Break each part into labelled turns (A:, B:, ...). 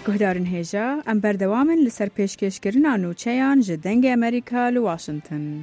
A: گهدارن هێژا ئەم بەردەوامن لەسەر پێشکەشکردنا نوچەیان ji dengê Amerîka li Washington.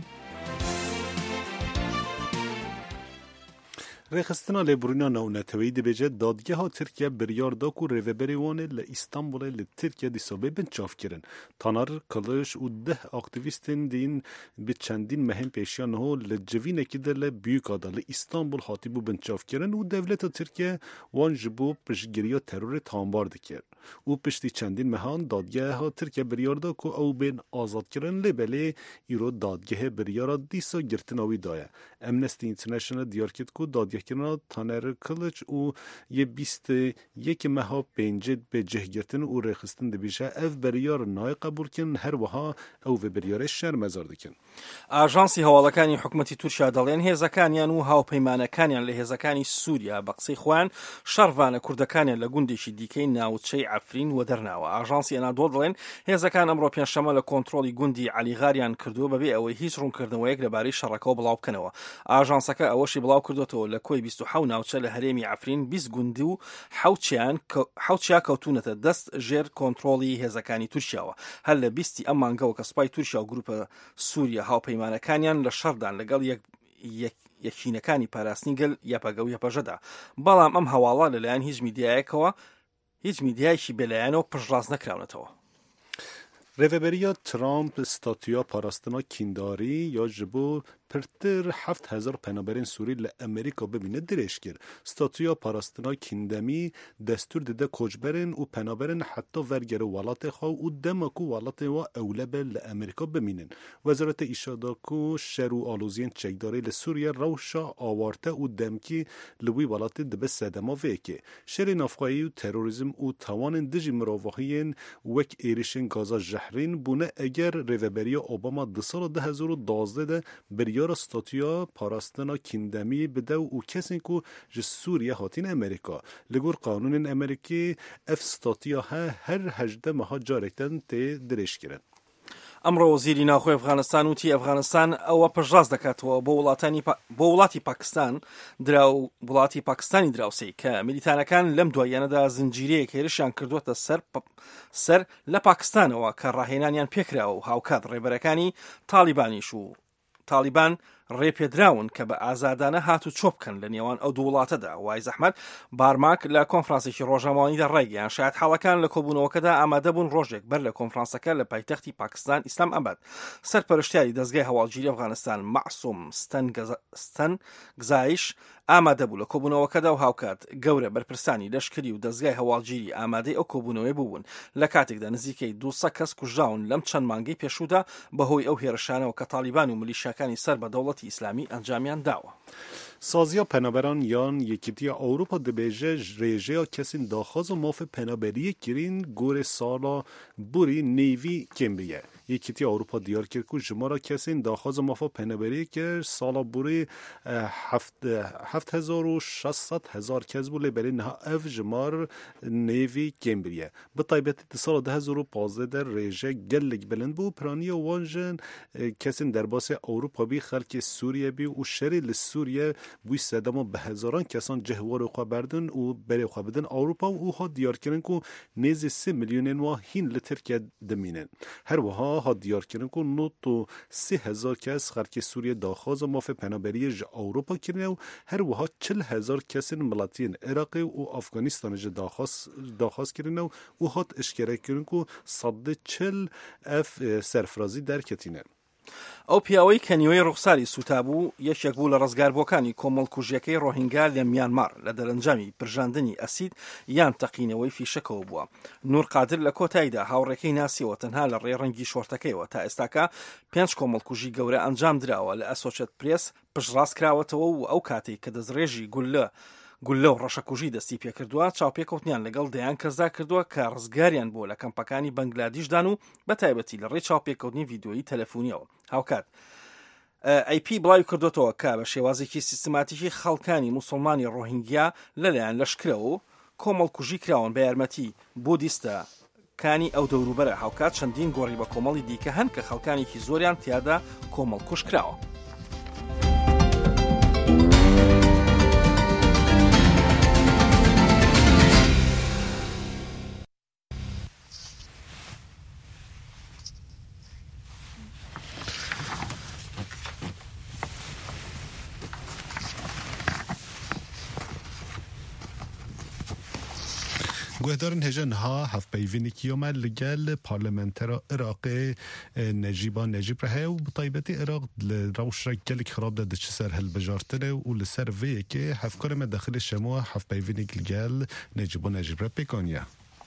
B: Rêxistina lêborîna navneteweyî dibêje dadgeha Tirkiye biryar da ku rêveberê wan li Îstanbulê li Tirkiye dîsobê bin çavkirin. Taner Kılıç û 10 aktivîstên dîn bi çendîn mehên pêşiya niho li civînekî de li Büyükada li Îstanbul hatîbû bin çavkirin û devleta Tirkiye wan ji bo piştgiriya terorê tambar dikir. û piştî çendîn mehan dadgeha Tirkiye biryar da ku ew bên azadkirin lê belê îro dadgehê biryara dîsa girtina wî daye. Amnesty International diyar kir ku dadgehkirina Taner Kılıç û yê 21 meha pêncê bê cihgirtin û rêxistin dibêje ev biryar nayê qebûlkin her wiha ew vê biryarê şermezar dikin.
C: ئاژانسی هەواڵەکانی حکومەتی تورکیا دەڵێن هێزەکانیان و هاوپەیمانەکانیان لە هێزەکانی سووریا بە قسەی خۆیان شەڕڤانە کوردەکانیان لە گوندێکی دیکەی ناوچەی عەفرین وەدەرناوە. ئاژانسی ئەنادۆڵ دەڵێن هێزەکان ئەمڕۆ پێنجشەممە لە کۆنتڕۆڵی گوندی عەلیغاریان کردووە بەبێ ئەوەی هیچ ڕوونکردنەوەیەک لەبارەی شەڕەکەەوە بڵاو بکەنەوە. ئاژانسەکە ئەوەشی بڵاو کردوێتەوە لە کۆی 27 ناوچە لە هەرێمی عەفرین 20 گوندی و حوتیا کەوتونەتە دەست ژێر کۆنتڕۆڵی هێزەکانی تورکیاوە. هەر لە 20 ئەم مانگەوە کە سوپای تورکیا و گروپە سووریا هاوپەیمانەکانیان لە شەردان لەگەڵ یەکینەکانی پاراستنی گەل یاپەگە و یاپەژەدا. بەڵام ئەم هەواڵە لەلایەن هیچ میدیایەکەوە هیچ میدیایەکی بێلایەنەوە پشتڕاست نەکراونەتەوە.
B: Rêveberiya Trump statûya parastina kîndarî ya ji bo pirtir 7,000 penaberên Sûrî li Amerîka bimîne dirêj kir. Statûya parastina kîndemî destûr dide koçberên û penaberên heta vergere welatê xwe û dema ku welatê wa ewlebe li Amerîka bimînin. Wezareta îşa da ku şer û aloziyên çekdarî li Sûriye rewşa awarte û demkî li wî welatê dibe sedema vêkê. Şerê navxwayî û terorîzm û tawanên dijî mirovahiyên wek êrişên gaza jehrîn bûne eger rêveberiya Obama di sala 2012 de biryara statûya parastina kîndemî bide û kesên ku ji Sûriye hatin Amerîka. Li gor qanûnên Amerîkî ev statûya her 18 meha carekten tê dirêj kirin.
C: ئەمڕۆ وەزیری ناوخۆی ئەفغانستان وتی ئەفغانستان ئەوە پشتڕاست دەکاتەوە بۆ وڵاتی پاکستان وڵاتی پاکستانی دراوسەی کە میلیتانەکان لەم دواییانەدا زنجیرەیەک هێرشیان کردووەتە سەر لە پاکستانەوە کە ڕاهێنانیان پێکراوە و هاوکات ڕێبەرەکانی تالیبانیش و تالیبان ڕێپێدراون کە بە ئازادانە هات و چۆ بکەن لە نێوان ئەو دوو وڵاتەدا. وای زەحمەت بارماک لە کۆنفرانسێکی ڕۆژنامەوانیدا ڕێگەیان شاید حاڵەکان لە کۆبوونەوەکەدا ئامادە بوون ڕۆژێک بەر لە کۆنفرانسەکە لە پایتەختی پاکستان ئیسلام ئەباد سەرپەرشتیاری دەستگای هەواڵگیری ئەفغانستان مەعسووم ستەنگزایش ئامادە بوو لە کۆبوونەوەکەدا و هاوکات گەورە بەرپرسانی لەشکری و دەستگای هەواڵگیری ئامادەی ئەو کۆبوونەوەی بوون لە کاتێکدا نزیکەی 200 کەس کوژراون لەم چەند مانگەی پێشوودا بەهۆی ئەو هێرشانەوە کە تالیبان و ملیشیاکانی سەر بە دەوڵەتی ئیسلامی ئەنجامیان داوە.
B: Saziya penaberan yan Yekîtiya Awropa dibêje rêjeya kesên daxwaza mafê penaberiyê kirîn gorê sala borî nêvî kêm biye. Yekîtiya Awropa diyar kir ku jimara kesên daxwaza mafa penaberiyê kir sala borî 7,600 kes bû lê berê niha ev jimar nêvî kêm biriye. Bi taybetî di sala 2015 de rêje gelek bilind bû piraniya wan jin kesên derbasê Awropa bî xelkê Sûriye bî û şerê li Sûriye bû sedema bi hezaran kesan cihwarê xwe berdin û berê xwe bidin Awropa û hat diyarkirin ku nêzî 3 milyonên wa hîn li Tirkiye dimînin. Her wiha hat diyarkirin ku 93,000 kes xelkê Sûriye daxwaza mafê penaberiyê ji Awropa kirine û her wiha 40,000 kesên milatiyên Iraqê û Afganistanê ji daxwaz kirine û hat eşkerekirin ku 140 ev serfirazî derketîne.
C: ئەو پیاوەی کە نیوەی ڕوخساری سوتابوو یەکێک بوو لە ڕزگاربووەکانی کۆمەڵکوژیەکەی ڕۆهینگا لە میانمار لە دەرەنجامی پرژاندنی ئەسید یان تەقینەوەی فیشەکەوە بووە. نور قادر لە کۆتاییدا هاوڕێکەی ناسیەوە تەنها لە ڕێڕەنگی شۆرتەکەیەوە تا ئێستاکە 5 کۆمەڵکوژی گەورە ئەنجام درراوە لە ئەسۆچێت پرێس پشتڕاست کراوەتەوە و ئەو کاتێک کە دەستڕێژی گولە و ڕەشەکوژی دەستی پێکردووە چاوپێکەوتنیان لەگەڵ دەیان کەسدا کردووە کە ڕزگاریان بۆ لە کەمپەکانی بەنگلادیشدان و بە تایبەتی لە ڕێ چاوپێکەوتنی ڤیدیۆیی تەلەفۆنیەوە. هاوکات IP بڵاوی کردوێتەوە کە بە شێوازێکی سیستماتیکی خەڵکانی موسڵمانی ڕۆهینگیا لەلایەن لەشکرەوە و کۆمەڵکوژی کراون بە یارمەتی بودیستە کانی ئەو دەوروبەرە. هاوکات چەندین گۆڕی بە کۆمەڵی دیکە هەن کە خەڵکانێکی زۆریان تیادا کۆمەڵکوژ کراوە.
B: گوهدارن هجن ها هف پیوینی کیومه لگل پارلمنتر عراق نجیب رهه و بطایبتی عراق روش رکل خراب داده چه سر هل بجارتره و لسر ویه که هف کارم داخل شما هف پیوینی لگل نجیب ره پیکانیه.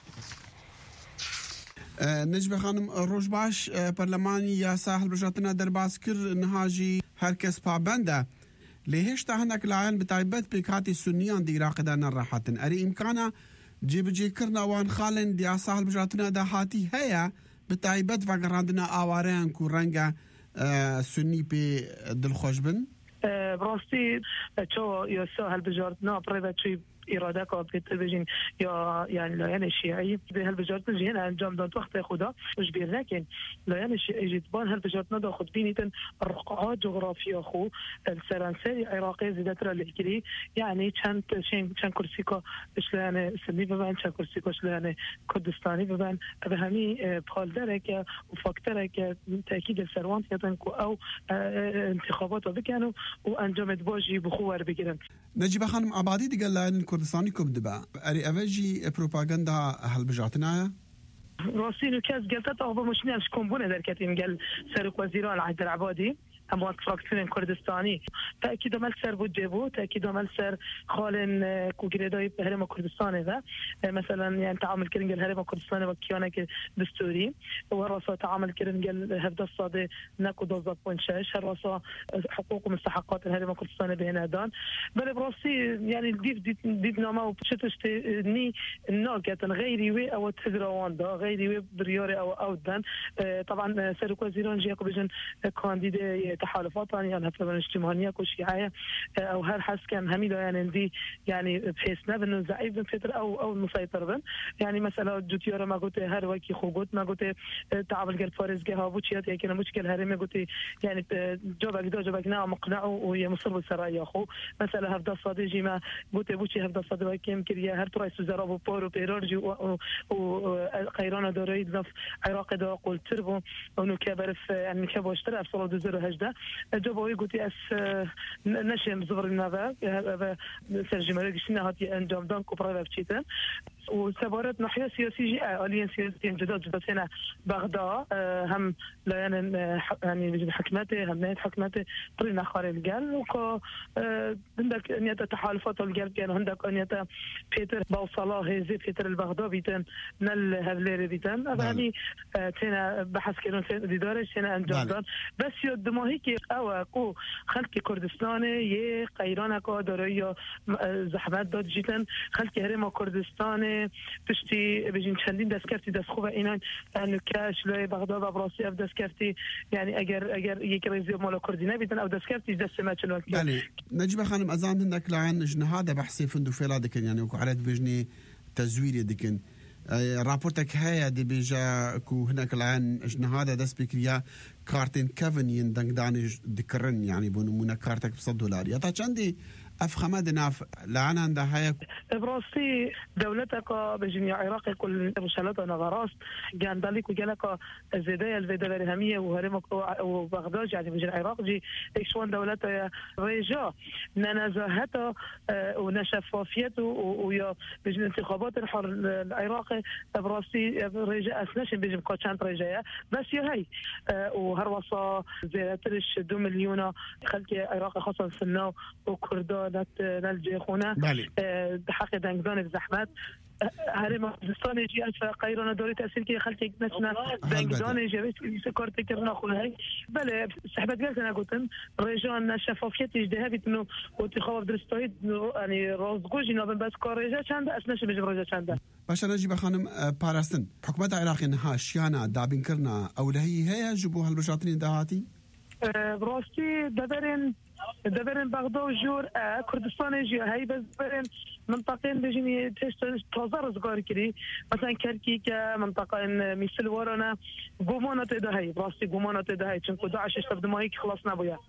D: نجیب خانم روش باش پارلمانی یا ساحل بجارتنا در باز کر نهاجی هر کس پابنده ليش تهنك العين بتايبت بكاتي سنيان دي عراق دانا راحتن اري امكانا جي كرنا وان خالن دي ساحل بجاتنا دا هاتي هيا بتايبت فقراندنا اوارين كو رنگا سني بي دل خوشبن
E: براستي چو يا ساحل بجاتنا بريفاتشي إرادة كابت بيجين يا يعني لا يعني الشيعي بهالبجارت نجي هنا أنجام دان وقت خدا مش بير لكن لا يعني الشيعي جدبان هالبجارت ندا خد بينيتن الرقعات جغرافيا خو السرانسري عراقي زيادة الإكلي يعني كان كرسيكا إشلانه سني ببان كان كرسيكا إشلانه كردستاني ببان بهمي بحال درك وفاكترك تأكيد السروان يتنكو أو انتخابات وبكانوا وأنجام دباجي بخوار بجرن
D: نجيب خانم عبادي دي قال كردستاني كوب دبا اري افجي بروباغندا هالبجاتنايا
E: راسين وكاس قالت أخبار مش ناس كومبونة دركتين قال سرق وزيران العهد العبادي أموات فراكسيون كردستاني تأكيد مال سر بوجبو تأكيد مال سر خالن كوكريداي هرم كردستان ذا مثلا يعني تعامل كرنجل هرم كردستان وكيانا دستوري ورصا تعامل كرنجل هفدا الصادي ناكو دوزا بونشاش هرصا حقوق ومستحقات الهرم كردستان بهنادان بل براسي يعني ديف نوما وشتشتني الناقة غيري وي أو تزروان دا غيري وي بريوري أو دان طبعا سرق وزيران جيكو بجن كانديدا تحالفات يعني هفلان اجتماعية كوشيعية أو هالحس كان هميدا يعني دي يعني بحيثنا بأنه زعيف بن فتر أو المسيطر بن يعني مسألة جوتيارة ما قلت هر وكي خوجت ما قلت تعامل قرب فارس جها بوشيات يعني كنا مشكلة هرمي قلت يعني جوابك نعم مقنع وهي مصر بالسرايا أخو مسألة هفدا صادجي ما قلت بوشي هفدا صادق كم كريا هر رئيس وزراء بورو بيرورجي وقيران دوريد نف عراق دا قلت تربو ونكبر يعني كبر اشترى في صلاة الزر هجدة جابوا يقولي أس نشم زبر النبأ سرجمة لقينا هاتي أنجام دان كبرى بتشيتن وسبارات ناحية سياسية آلية سياسية جداد هنا بغداد هم لا يعني حكمته هم نهاية حكمته طرينا خارج الجال وكا عندك أنية تحالفات الجال كان عندك أنية بيتر بوصلة هذي بيتر البغداد بيتن نل هذلير بيتن أباني تنا بحث كانوا ديدارش تنا أنجام دان بس يد ما هيك أو كو خلق كردستاني يه قيران كا داريا زحمت داد جيتن خلق هرم كردستاني تشتي بيجين چندین دستکفتی دست خوبه اینان انو کاش لای بغداد و براستی اف دستکفتی يعني اگر یک رئیس مال کردی نبیدن او دستکفتی دست ما چنو
D: بله نجيب خانم ازان عندك لعن اجنهاد بحثي فندو فيلا دكن يعني وكو على بيجني تزوير دكن رابورتك هيا دي بيجا كو هناك العن اجنهاد دست بكريا كارتين كيفن يندنگ داني دكرن يعني بونمونا كارتك $100 يا تا چندي أفخمة دناف لعنا عند هاي
E: براسي دولتك بجميع عراق كل رشالات نغراس جان دالك وجالك الزدايا الفيدرالية وهرمك وبغداد يعني بجميع العراق جي إيشوان دولتها رجاء ننزهته ونشفافيته ويا بجميع انتخابات الحر العراقي براسي رجاء أسناش بجميع كاتشان رجاء بس يهاي وهروصا زيادتش 2 مليون خلك عراق خاصة سنة وكردان نلجي خونا بحق دنگدان الزحمات هرم كردستان يجي ألف قيرنا دوري تأثير كي خلتي نسنا دنگدان يجي سكرت كرنا خونا هاي بله سحبت قلت أنا قلت رجال شفافية يجدها بيتنو وتخاف درستويد يعني رازقوجي نابن بس كارجا چند أسناش بيجي رجا چند
D: باشا نجيب خانم باراستن حكومة العراق إنها شيانا دابين كرنا أو لهي جبوها البشاطرين دهاتي
E: براستي دبرن بغداد جور كردستان يجي هاي بس دبرن منطقين بيجيني تازار زغار كري مثلا كركيك منطقة مثل ورانا قومانات ده هاي براستي قومانات ده هاي چنكو داعش استبدل ما هيك خلصنا بويا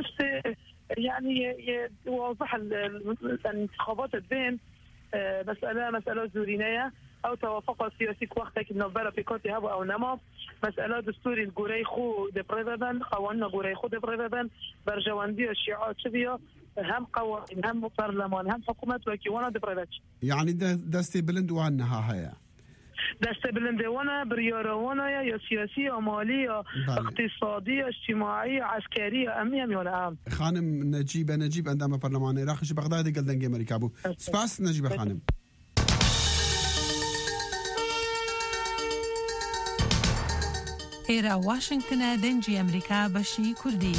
E: يعني واضح الانتخابات بين مسألة زورينية او توافق سیاسی که وقتی که نوبر پیکاتی هوا او نما مسئله دستوری الجوري خو دبريدن قوانين جوري خو دبريدن برجواندي الشيعات شبيه هم قوانين هم برلمان هم حكومات وكيوانا دبريدش
D: يعني دستي بلند وعنها هيا
E: دست بلندوانا بريارونا يا سياسية مالية اقتصادية اجتماعية عسكرية أمنية ولا
D: خانم نجيب عندما برلمان العراق بغداد قال دنجي أمريكا أبو سباس نجيب خانم
F: إيرا واشنطن دنجي أمريكا بشي كردي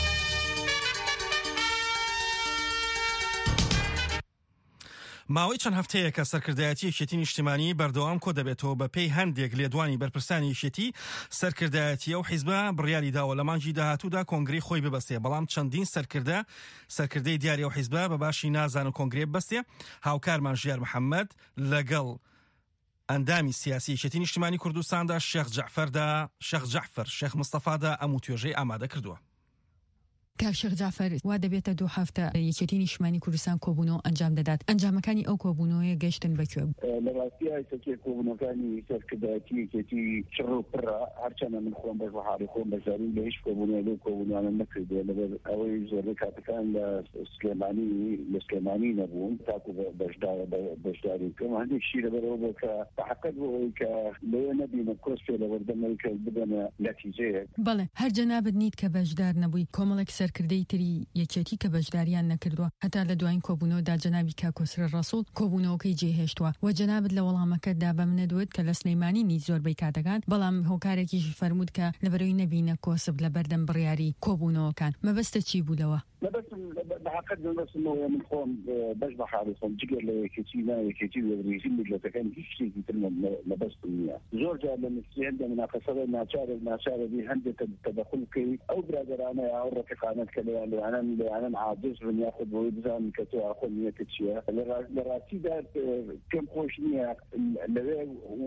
C: ماوەی چەند هەفتەیە کە سەرکردایەتی یەکێتی نیشتیمانی بەردەوام کۆ دەبێتەوە بە پێی هەندێک لێدوانی بەرپرسانی یەکێتی سەرکردایەتی ئەو حیزبە بڕیاری داوە لە مانگی داهاتوودا کۆنگرەی خۆی ببەستێ بەڵام چەندین سەرکردەی دیاری ئەو حیزبە بە باشی نازان و کۆنگرێ ببەستێ. هاوکارمان ژیار محەممەد لەگەڵ ئەندامی سیاسی یەکێتی نیشتیمانی کوردستاندا شێخ جەعفەر شێخ مستەفادا ئەم توێژەی ئامادە کردووە.
G: کاکشێخ جعفەر وا دەبێتە 2 هەفتە یەکێتی نیشتیمانی کوردستان کۆبوونەوە ئەنجام دەدات. ئەنجامەکانی ئەو کۆبوونەوەیە گەشتن بەکوێ؟
H: لە ڕاستیای سەرکێ کۆبوونەکانی سەرکردایەتی یەکێتی چڕ و پڕە هەرچەندە من خۆم بەژەهاری خۆم بەشداری لە هیچ کۆبوونەوە لەو کۆبوونانە نەکردووە لەبەر ئەوەی زۆربەی کاتەکان لە سلێمانی نەبوون تاکو بەشداری بکەم هەندێکشی لەبەرەوە بۆ کە بەحەقەت بۆ ئەوەی کە لەوێ نەبینە کۆسپێ لەوەردەمەوەی کە بدەنە نەتیجەیەک.
G: بەڵێ هەر جەنابەت نیت کە بەشدار نەبووی کۆمەڵێک سەرکردەی تری یەکێتی کە بەشداریان نەکردووە هەتا لە دوایین کۆبوونەوەدا جەنابی کاکۆسرە ڕەسوڵ کۆبوونەوەکەی جێهێشتووە و جەنابەت لە وەڵامەکەتدا بە منە دوێت کە لە سلەیمانی نیت زۆربەی کاتەکان بەڵام هۆکارێکیشی فەرموود کە لەبەرەوەی نەبینە کۆسب لە بەردەم بڕیاری کۆبوونەوەکان مەبەستە چی بوولەوە؟
H: بحقد نفسه من خون باش بحالي خون جيجر لكتير وريزين مجلتكان هيشتي كتير لبس الدنيا زورجا لما عندنا مناقصة ناشارة دي هندة تدخل كي أو برادرانا أو رفقانا كلا أنا عاجز من ياخذ ويبزان كتو أخذ نية كتشيا لراسي ده كم خوشنية اللي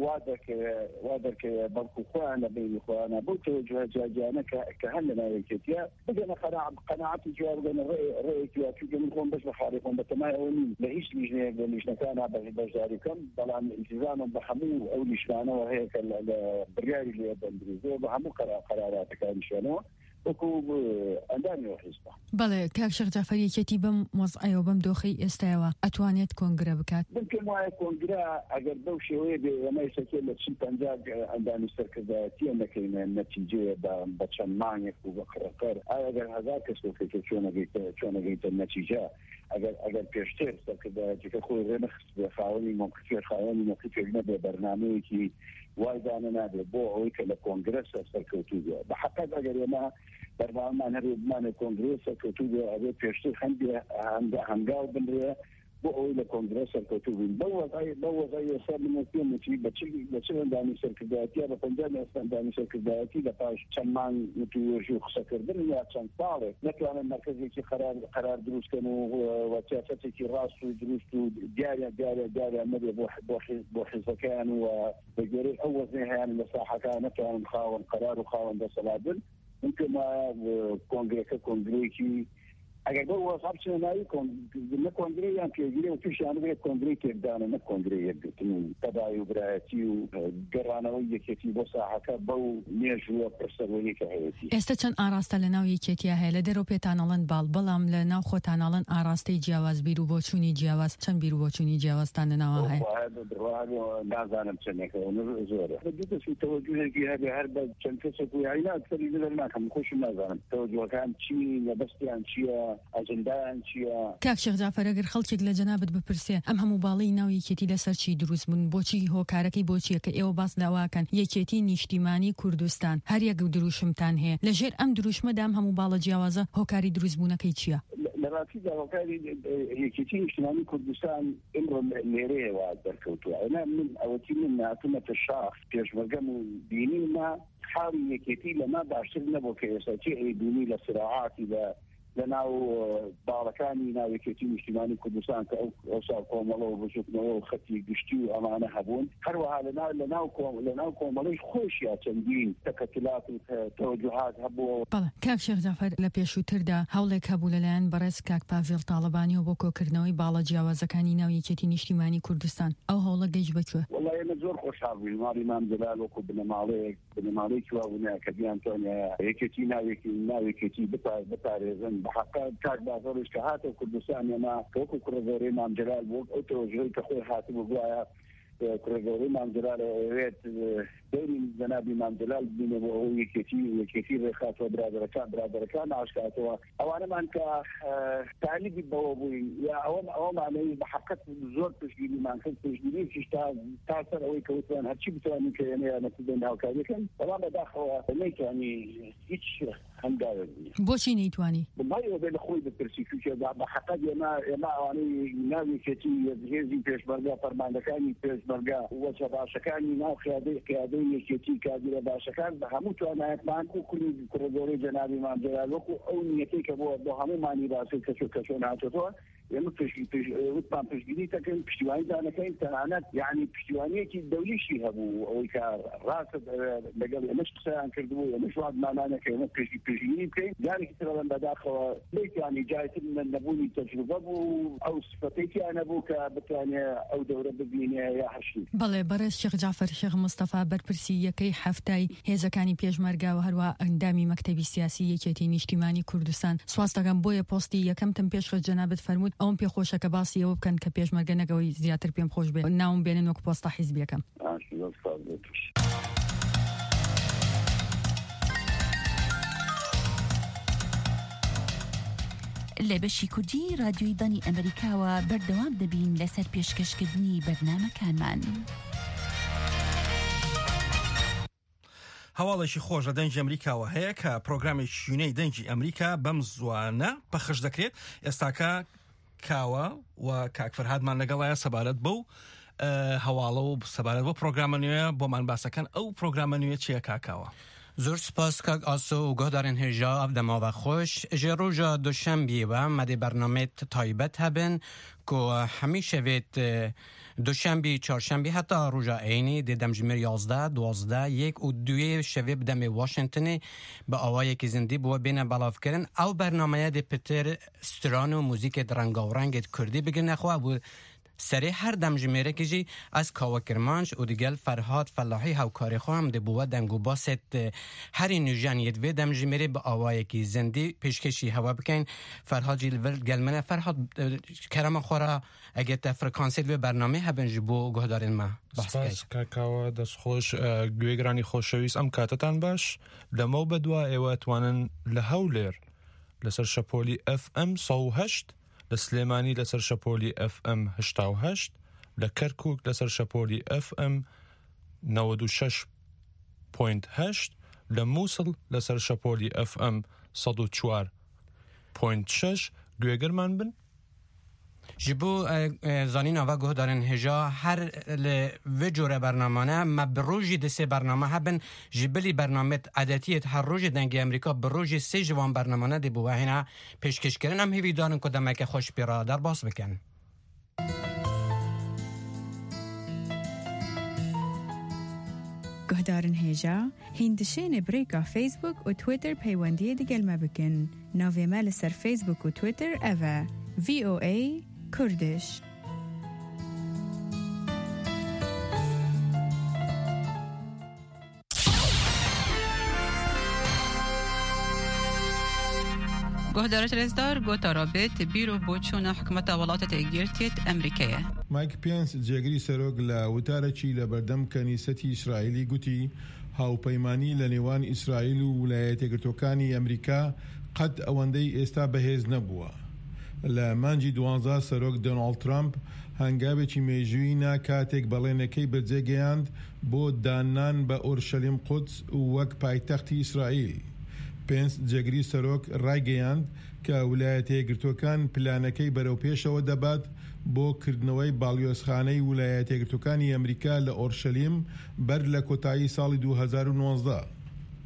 H: وادك بركو خوانا بين خوانا بوتوجه جانا كهلنا يكتيا بدنا قناعتي جواب رأيك يا من خون باش بحارقهم بتمايا ونين لهيش ليش نكانا بجاري كم بلان التزاما بحمو أو ليشمانا وهيك البرياري اللي يبقى اندريزي بحمو قراراتك انشانو وكوب اندامي وحزبه.
G: بله كاكشێخ جعفەر یەکێتی بەم وەزعەیە و بەم دۆخەی ئێستایەوە ئەتوانێت کۆنگرە بکات؟
H: ممكن وایە کۆنگرە ئەگەر بەو شێوەیە بێ ئەمەی سەکێ لە چی پەنجاب ئەندامی سەرکردایەتیە نەکەینە نەتیجەیە بە چەند مانگێک و بە قڕەقەر ئایا ئەگەر 1000 کەس وەکەیتە چۆنەگەیتە نەتیجە ئەگەر پێشتر سەرکردایەتیەکە خۆی ڕێنەخست بێ خاوەنی موقفێک نەبێ بەرنامەیەکی وای دانە نابێت بۆ ئەوەی کە لە کۆنگرەس سەرکەوتوو بێ بەحەقەت ئەگەر ئێمە بەرنامەمان هەبێ بمانە کۆنگرێس سەرکەوتوو بێ ئەبێ پێشتر هەنگاو بنرێ بۆ ئەوەی لە کۆنگرەس سەرکەوتوو بین بەو وەزای ئێستا من پێموتی بە چ ئەندامی سەرکردایەتیە بە پەنجاب ئێستا ئەندامی سەرکردایەتی لە پاش چەند مانگ وتووێژی و قسەکردن یا چەند ساڵێک نەتوانن مەرکەزێکی قەرار دروستکەن و سیاسەتێکی ڕاست و دروست و دیارە نەبێ بۆ حیزبەکان و بەگوێرەی ئەو وەزنەی هەیەن لە ساحەکان نەتوانن خاوەن قەرار و خاوەن دەسەڵات بن ممکن کۆنگرەکە کۆنگرەیەکی ئەگەر بۆ وەساب چێناوی نە کۆنگرەیان پێگیرێ و تووشیان بێت کۆنگرەی تێکدانە نە کۆنگرەی یەکگرتن و تەداوی و برایەتی و گەڕانەوەی یەکێتی بۆ ساحەکە بەو مێژووە پرسەوەیی کە هەیەتی.
G: ئێستا چەند ئاراستە لە ناو یەکێتیە هەیە لە دەرەوە پێتانەڵەن باڵ بەڵام لە ناو خۆتانەڵەن ئاراستەی جیاواز بیر و بۆچوونی جیاواز چەند بیر و بۆچوونی جیاوازتان لەناوە هەیە؟
H: نازانم چەندێکەوە زۆرە دووکەسی تەوەجوهێکی هەبێ هەر بە چەند کەسێک و عینات سەری لەبەر ناکەم خۆشم نازانم تەوەجوهەکان چی لەبەستیان چییە ئەجندایان چییە؟
G: کاکشێخ جعفەر ئەگەر خەڵکێک لە جەنابەت بپرسێ ئەم هەموو باڵی ناو یەکێتی لەسەر چی دروست بوون بۆچی هۆکارەکەی بۆچیە کە ئێوە باس داواکەن یەکێتی نیشتیمانی کوردستان هەر یەک دروشمتان هەیە لەژێر ئەم دروشمەدا ئەم هەموو باڵە جیاوازە هۆکاری دروست بوونەکەی چییە؟
H: لەڕاستی هۆکاری یەکێتی نیشتیمانی کوردستان ئێمڕۆ لێرەیەوە دەرکەوتووە من ئەوەتی من ناتومەتە شاخ پێشمەرگەم و بینیمە حاڵی یەکێتی لەما باشتر نەبوو کە ئێستا چی ئەیبینی لە سراعاتی لە لەناو باڵەکانی ناوێکێتی نیشتیمانی کوردستان کە ئەو ساڵ کۆمەڵەوە بچووکنەوە و خەتی گشتی و ئەمانە هەبوون هەروەها لەناو کۆمەڵەی خۆشیە چەندین تەکەتلات و تەوەجوهات هەبووە.
G: بەڵێ کاک شێخ جەعفەر لە پێشووتردا هەوڵێک هەبوو لەلایەن بەڕێز کاک پاڤێڵ تاڵەبانی و بۆ کۆکردنەوەی باڵە جیاوازەکانی ناو یەکێتی نیشتیمانی کوردستان ئەو هەوڵە گەیشت بکوێ؟
H: وەڵای ئێمە زۆر خۆشحاڵ بووین ماڵی مام جەلال وەکو بنەماڵەیەکی وابوونەیە کە دیانتۆنیە یەکێتی ناوێکێتی بپارێزن بەحەقا کاک بازەڕش کە هاتە کوردستان ئێمە وەکو کوڕەگەورەی مام جەلال بوو ئەو تەوەجوهی کە خۆی هاتبوو گوایە کوڕەگەورەی مام جەلال ئەوێت دەوری جەنابی مام جەلال ببینە بۆ ئەو یەکێتی ڕێخاتەوە برادەرەکان ئاشکاتەوە ئەوانەمان کە تالیبی بەوە بووین یا ئەوە معنەی بەحەقەت زۆر پشتگیریمان کرد پشتگیریشیش تا سەر ئەوەی کەوتوان هەرچی بتوانین کە ئێمە یارمەتیدەین هاوکاریەکەن بەڵام بەداخەوە نەیتوانی هیچ هەنگاوێک
G: بۆچی نەیتوانی؟
H: بڵایەوە بێ لە خۆی بپرسی چونکە بەحەقەت ئێمە ئەوانەی ناوێکێتی هێزی پێشمەرگە فەرماندەکانی پێشمەرگە وەچە باشەکانی ناو قیادەی یەکێتی کادرە باشەکان بە هەموو توانایەتمان و کوڕەگەورەی جەنابی مام جەلال وەکو ئەو نیەتەی کە بۆ هەموومانی باسی کە چۆن هاتووەوە ئێمە وتمان پشتگیری دەکەین پشتیوانی دانەکەین تەنانەت یعنی پشتیوانیەکی دەولیشی هەبوو ئەوەی کە ڕاست لەگەڵ ئێمەش قسەیان کردبوو ئێمەش وادمانانەکە ئێمە پشتگیری بکەین جارێکی ترەوەن بەداخەوە لێکیانی جایتر نەبوونی تەجروبە بوو ئەو سفەتێکیان نەبوو کە بتوانێت ئەو دەورە ببینێ یا هەشتی.
G: بەڵێ بەڕێز شێخ جەعفەر شێخ مستەفا بەرپرسی یەکەی هەفتای هێزەکانی پێشمەرگا و هەروە ئەندامی مەکتەبی سیاسی یەکێتی نیشتیمانی کوردستان سواز دەکەم بۆیە پۆستی یەکەمتم پێشخست جەنابەت فەرمووت ئەوم پێخۆشە کە باسی ئەوە بکەن کە پێشمەرگە نەگەوەی زیاتر پێم خۆش بێت ناوم بێنن وەکو پۆستە حیزبیەکەم.
I: لە بەشی کوردی رادیۆی دانی ئەمریکاوە بەردەوام دەبین لەسەر پێشکەشکردنی بەرنامەکانمان.
C: هەواڵێکی خۆش لە دەنجی ئەمریکاوە هەیە کە پرۆگرامی شوێنەی دەنجی ئەمریکا بەم زوانە پەخش دەکرێت ئێستاکە کاوە و کاک فەرهادمان لەگەڵایە سەبارەت بەو هەواڵە و سەبارەت بۆ پرۆگرامە نوێ بۆمان باسەکەن ئەو پرۆگرامە نوێ چیە کاکاوە؟
J: زۆر سپاس کاک ئاسۆ و گۆدارن هێژا ئەف دەماوە خۆش ژێ ڕۆژە دوشەمبیەوە مەدێ بەرنامێت تایبەت هەبن کۆ هەمی شەوێت دوشەمبی چهارشەمبی هەتا ڕۆژە عینی دێ دەمژمێر 11 12 1 و 2 شەوێ بدەمێ واشنگتنی بە ئەوایەکی زیندی بووە بێنە بەڵاوکردن ئەو بەرنامەیە دێ پتر ستران و موزیکێت ڕەنگاوڕەنگێت کوردی بگرنەخوا بوو سەری هەر دەمژمێرەکیژی ئەس کاوە کرمانش و دیگەل فەرهاد فەلاحی هاوکاری خۆم دەبووە دەنگ و باسێت هەری نوژانیت وێ دەمژمێری بە ئاوایەکی زەندی پێشکەشی هەوا بکەین فەرهاجی لڤل گەلمنە فەرهاد کەرەمە خۆرا ئەگەتە فرکانسیت وێ بەرنامەی هەبن ji بۆ گۆدارن ما
K: سپاس کاکاوە دەستخۆش گوێگرانی خۆشەویست ئەم کاتتان باش لەمە بەدوا ئێوە توانن لە هەولێر لەسەر شەپۆلی FM 108 لە سلێمانی لەسەر شەپۆلی FM 88 لە کەرکووک لەسەر شەپۆلی FM 96.8 لە مووسڵ لەسەر شەپۆلی FM 104.6 گوێگرمان بن
J: ji bo zanîn ava guhdarin hêja her li vê cure bernamane me bi rojî di sê bername hebin ji bilî bernamet edetiyet her rojê dengê Amerîka bi rojî sê ji wan bernamane dê bû hêna pêşkêşkirin em hêvî darin ku demeke xweş pêra derbas bikin.
A: Guhdarin hêja hîndişênê birêka Facebook û Twitter peywendiyê digel me bikin. Navê me li ser Facebook û Twitter ev e VOA Kurdish.
L: گهدارت رزدار گوتا رابط بیرو بوچونا حکومت ولاتت اگیرتیت امریکیه.
M: مایک پینس جێگری سەرۆک لە وتارێکی لە بەردەم کەنیسەتی ئیسرائیلی گوتی هاوپەیمانی لە نێوان ئیسرائیل و ویلایەتە یەکگرتووەکانی ئەمریکا قەت ئەوەندەی ئێستا بەهێز نەبووە. لە مانجی 12 سەرۆک دۆناڵد ترامپ هەنگاوێکی مێژووینا کاتێک بەڵێنەکەی بەجێگەیاند بۆ دانان بە ئۆرشەلیم قودس وەک پایتەختی ئیسرائیل. پێنس جێگری سەرۆک ڕایگەیاند کە ویلایەتە یەکگرتووەکان پلانەکەی بەرەوپێشەوە دەبات بۆ کردنەوەی باڵیۆزخانەی ویلایەتە یەکگرتووەکانی ئەمریکا لە ئۆرشەلیم بەر لە کۆتایی ساڵی 2019.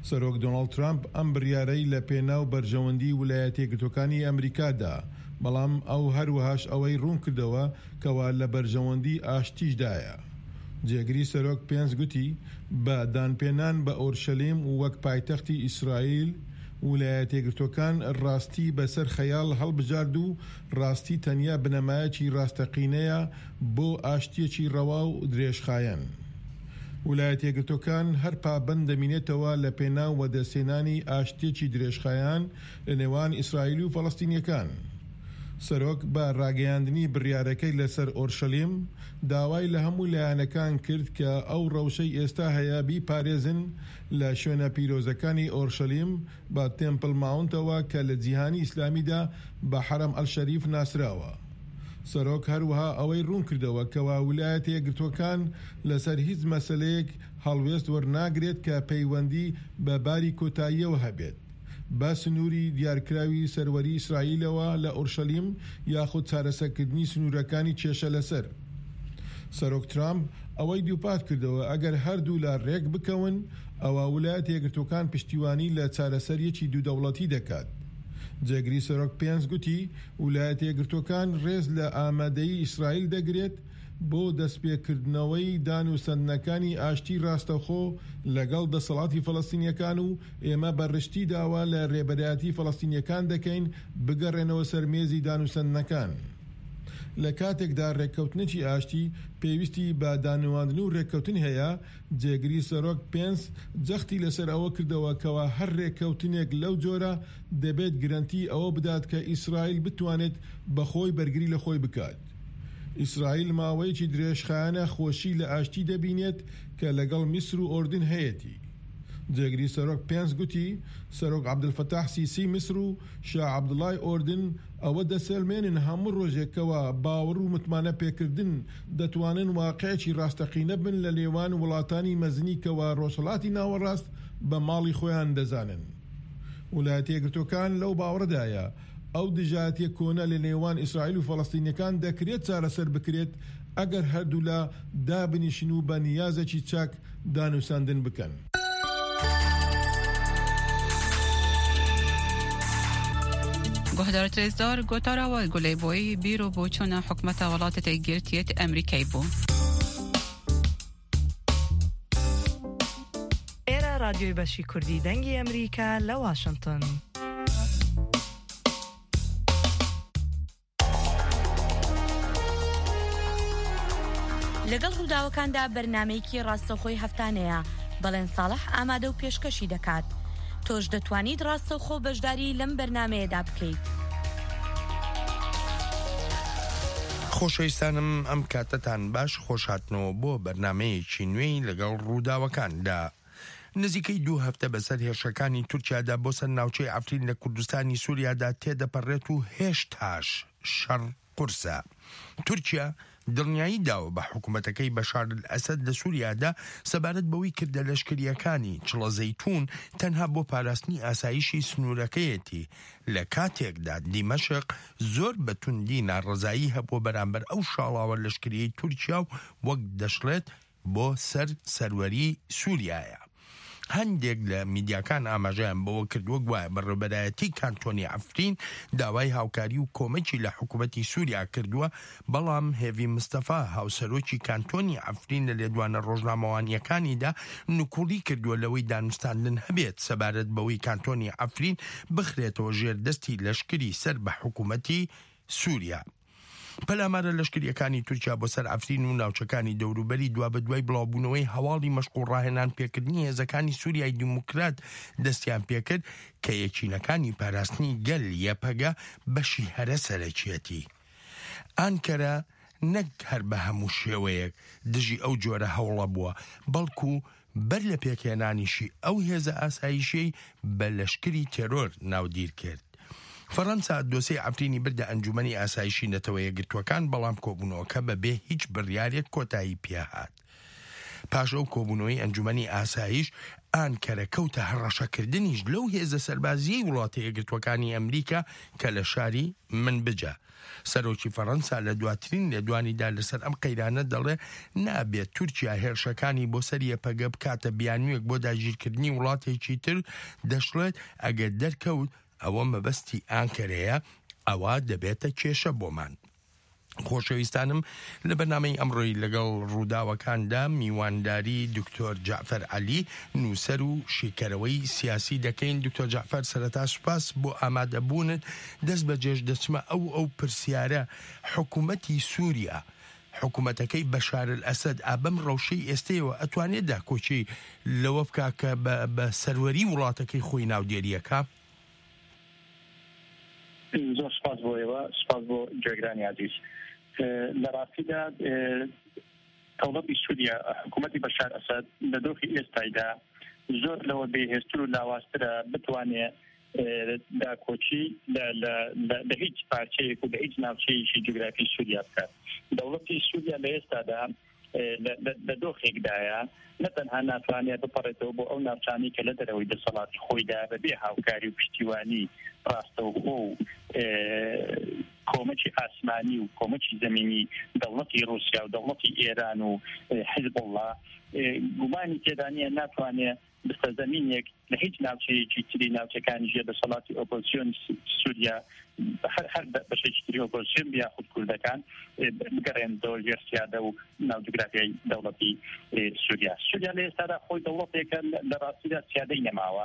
M: سەرۆک دۆناڵد ترامپ ئەم بڕیارەی لە پێناو بەرژەوەندی ویلایەتە یەکگرتووەکانی ئەمریکادا، بەڵام ئەو هەروەهاش ئەوەی ڕوون کردەوە کەوا لە بەرژەوەندی ئاشتیشدایە. جێگری سەرۆک پێنس گوتی بە دانپێنان بە ئۆرشەلیم وەک پایتەختی ئیسرائیل، ویلایەتە یەکگرتووەکان ڕاستی بەسەر خەیاڵ هەڵبژارد و ڕاستی تەنیا بنەمایەکی ڕاستەقینەیە بۆ ئاشتیەکی ڕەوا و درێژخایەن. ویلایەتە یەکگرتووەکان هەر پابەند دەمینێتەوە لە پێناو وەدەسێنانی ئاشتیەکی درێژخایەن لە نێوان ئیسرائیل و فەڵەستینیەکان. سەرۆک بە ڕاگەیاندنی بڕیارەکەی لەسەر ئۆرشەلیم داوای لە هەموو لایەنەکان کرد کە ئەو ڕەوشەی ئێستا هەیە بیپارێزن لە شوێنە پیرۆزەکانی ئۆرشەلیم بە تێمپڵ ماونتەوە کە لە جیهانی ئیسلامیدا بە حەرەم ئەلشەریف ناسراوە. سەرۆک هەروەها ئەوەی ڕوون کردەوە کەوا ویلایەتە یەکگرتووەکان لەسەر هیچ مەسەلەیەک هەڵوێست وەرناگرێت کە پەیوەندی بە باری کۆتاییەوە هەبێت، بە سنووری دیارکراوی سەروەری ئیسرائیلەوە لە ئۆرشەلیم یاخود چارەسەرکردنی سنوورەکانی کێشە لەسەر. سەرۆک ترامپ ئەوەی دووپات کردەوە ئەگەر هەردوو لە ڕێک بکەون ئەوە ویلایەتە یەکگرتووەکان پشتیوانی لە چارەسەریەکی دوودەوڵەتی دەکات. جێگری سەرۆک پێنس گوتی ویلایەتە یەکگرتووەکان ڕێز لە ئامادەیی ئیسرائیل دەگرێت بۆ دەستپێکردنەوەی دانوسەندنەکانی ئاشتی ڕاستەوخۆ لەگەڵ دەسەڵاتی فەڵەستینیەکان و ئێمە بەڕشتی داوا لە ڕێبەرایەتی فەڵەستینیەکان دەکەین بگەڕێنەوە سەر مێزی دانوسەندنەکان. لە کاتێکدا ڕێککەوتنێکی ئاشتی پێویستی بە دانەواندن و ڕێککەوتن هەیە، جێگری سەرۆک پێنس جەختی لەسەر ئەوە کردەوە کەوا هەر ڕێککەوتنێک لەو جۆرە دەبێت گرنتی ئەوە بدات کە ئیسرائیل بتوانێت بەخۆی بەرگری لە خۆی بکات. ئیسرائیل ماوەیەکی درێژخایەنە خۆشی لە ئاشتی دەبینێت کە لەگەڵ میسر و ئۆردن هەیەتی. جێگری سەرۆک پێنس گوتی سەرۆک عەبدولفەتاح سیسی میسر و شا عەبدوڵای ئۆردن ئەوە دەسەلمێنن هەموو ڕۆژێکەوە باوەڕ و متمانە پێکردن دەتوانن واقعێکی ڕاستەقینە بن لە نێوان وڵاتانی مەزنی کەوا ڕۆژهەڵاتی ناوەڕاست بە ماڵی خۆیان دەزانن. ویلایەتە یەکگرتووەکان لەو باوەڕدایە ئەو دژایەتیە کۆنە لە نێوان ئیسرائیل و فەڵەستینیەکان دەکرێت چارەسەر بکرێت ئەگەر هەردوو لە دابنیشن و بە نیازێکی چاک دانوساندن بکەن.
L: گهدارت رزدار گوتارا و گلی بوی بیرو بوچون حکمت ولایت یەکگرتووە ئەمریکای بوو.
N: ئێرە رادیۆی بەشی کوردی دەنگی ئەمریکا لە واشنگتن.
O: لەگەڵ ڕووداوەکاندا بەرنامەیەکی ڕاستەوخۆی هەفتانەیە، بەڵێن ساڵح ئامادە و پێشکەشی دەکات. تۆش دەتوانیت ڕاستەوخۆ بەشداری لەم بەرنامەیەدا بکەیت.
P: خۆشەویستانم ئەم کاتتان باش خۆشهاتنەوە بۆ بەرنامەیەکی نوێی لەگەڵ ڕووداوەکاندا. نزیکەی 2 هەفتە بەسەر هێرشەکانی تورکیادا بۆ سەر ناوچەی ئەفرین لە کوردستانی سووریادا تێدەپەڕێت و هێشتاش شەڕ قورسە. تورکیا دڵنیایی داوە بە حکوومەتەکەی بەشار ئەسەد لە سووریادا سەبارەت بەوەی کردە لەشکریەکانی چڵە زەیتون تەنها بۆ پاراستنی ئاسایشی سنوورەکەیەتی، لە کاتێکدا دیمەشق زۆر بە توندی ناڕەزایی هەبووە بەرامبەر ئەو شاڵاوە لەشکریەی تورکیا و وەک دەشڵێت بۆ سەروەری سووریایە. هەندێک لە میدیاکان ئاماژەیان بەوە کردووە گوایە بەڕێوەبەرایەتی کانتۆنی ئەفرین داوای هاوکاری و کۆمەکی لە حکوومەتی سووریا کردووە، بەڵام هێوی مستەفا هاوسەرۆکی کانتۆنی ئەفرین لە لێدوانە ڕۆژنامەوانیەکانیدا نوکوڵی کردووە لەوەی دانوستاندن هەبێت سەبارەت بەوەی کانتۆنی ئەفرین بخرێتەوە ژێردەستی لەشکری سەر بە حکوومەتی سووریا. پەلامارە لەشکریەکانی تورکیا بۆ سەر ئەفرین و ناوچەکانی دەوروبەری دوا بە دوای بڵاوبوونەوەی هەواڵی مەشقوڵ ڕاهێنان پێکردنی هێزەکانی سووریای دیموکرات دەستیان پێکرد کە یەکینەکانی پاراستنی گەل یەپەگە بەشی هەرە سەرەکیەتی. ئانکەرە نەک هەر بە هەموو شێوەیەک دژی ئەو جۆرە هەوڵە بووە، بەڵکو بەر لە پێکهێنانیشی ئەو هێزە ئاسایشەی بە لەشکری تێرۆر ناودیر کرد. فەڕەنسا دۆسەی ئەفرینی بردە ئەنجومەنی ئاسایشی نەتەوە یەکگرتووەکان، بەڵام کۆبوونەوەکە بەبێ هیچ بڕیارێک کۆتایی پێهات. پاش ئەو کۆبوونەوەی ئەنجومەنی ئاسایش ئانکەرە کەوتە هەڕەشەکردنیش لەو هێزە سەربازیەی وڵاتە یەکگرتووەکانی ئەمریکا کە لە شاری منبجە. سەرۆکی فەڕەنسا لە دواترین لێدوانیدا لەسەر ئەم قەیرانە دەڵێ نابێت تورکیا هێرشەکانی بۆ سەریە پەگە بکاتە بیانوویەک بۆ داگیرکردنی وڵاتێکی تر، دەشڵێت ئەگەر دەرکەوت ئەوە مەبەستی ئانکەرەیە، ئەوە دەبێتە کێشە بۆمان. خۆشەویستانم، لە بەرنامەی ئەمڕۆی لەگەڵ ڕووداوەکاندا میوانداری دکتۆر جعفەر عەلی، نووسەر و شیکەرەوەی سیاسی دەکەین. دکتۆر جعفەر، سەرەتا سوپاس بۆ ئامادەبوونت. دەست بەجێش دەچمە ئەو پرسیارە، حکوومەتی سووریا، حکوومەتەکەی بەشار ئەسەد ئابەم ڕەوشەی ئێستەیەوە ئەتوانێت داکۆچی لەوە بکا کە بە سەروەری وڵاتەکەی خۆی ناودێریەکە؟
Q: زۆر سپاس بۆ ئێوە، سپاس بۆ گوێگرانی عزیز. لە ڕاستیدا دەوڵەتی سووریا، حکوومەتی بەشار ئەسەد لە دۆخی ئێستایدا زۆر لەوە بێهێزتر و لاوااسترە بتوانێت داکۆچی لە هیچ پارچەیەک و لە هیچ ناوچەیەکی جوگرافی سووریا بکات. دەوڵەتی سووریا لە ئێستادا لە دۆخێکدایە نەتەنها ناتوانێت بپەڕێتەوە بۆ ئەو ناوچانی کە لە دەرەوەی دەسەڵاتی خۆیدا بەبێ هاوکاری و پشتیوانی ڕاستەوخۆ و کۆمەکی ئاسمانی و کۆمەکی زەمینی دەوڵەتی رووسیا و دەوڵەتی ئێران و حیزب الله گومانی تێدا نیە ناتوانێت بستە زەمینێک لە هیچ ناوچەیەکی تری ناوچەکانی ژێر دەسەڵاتی ئۆپۆزیسیۆن سووریا هەر بەشێکی تری ئۆپۆزیسیۆن یاخود کوردەکان بگەڕێنەوە ژێر سیادە و ناودوگرافیای دەوڵەتی سووریا. سووریا لە ئێستادا خۆی دەوڵەتێکە لە ڕاستیدا سیادەی نەماوە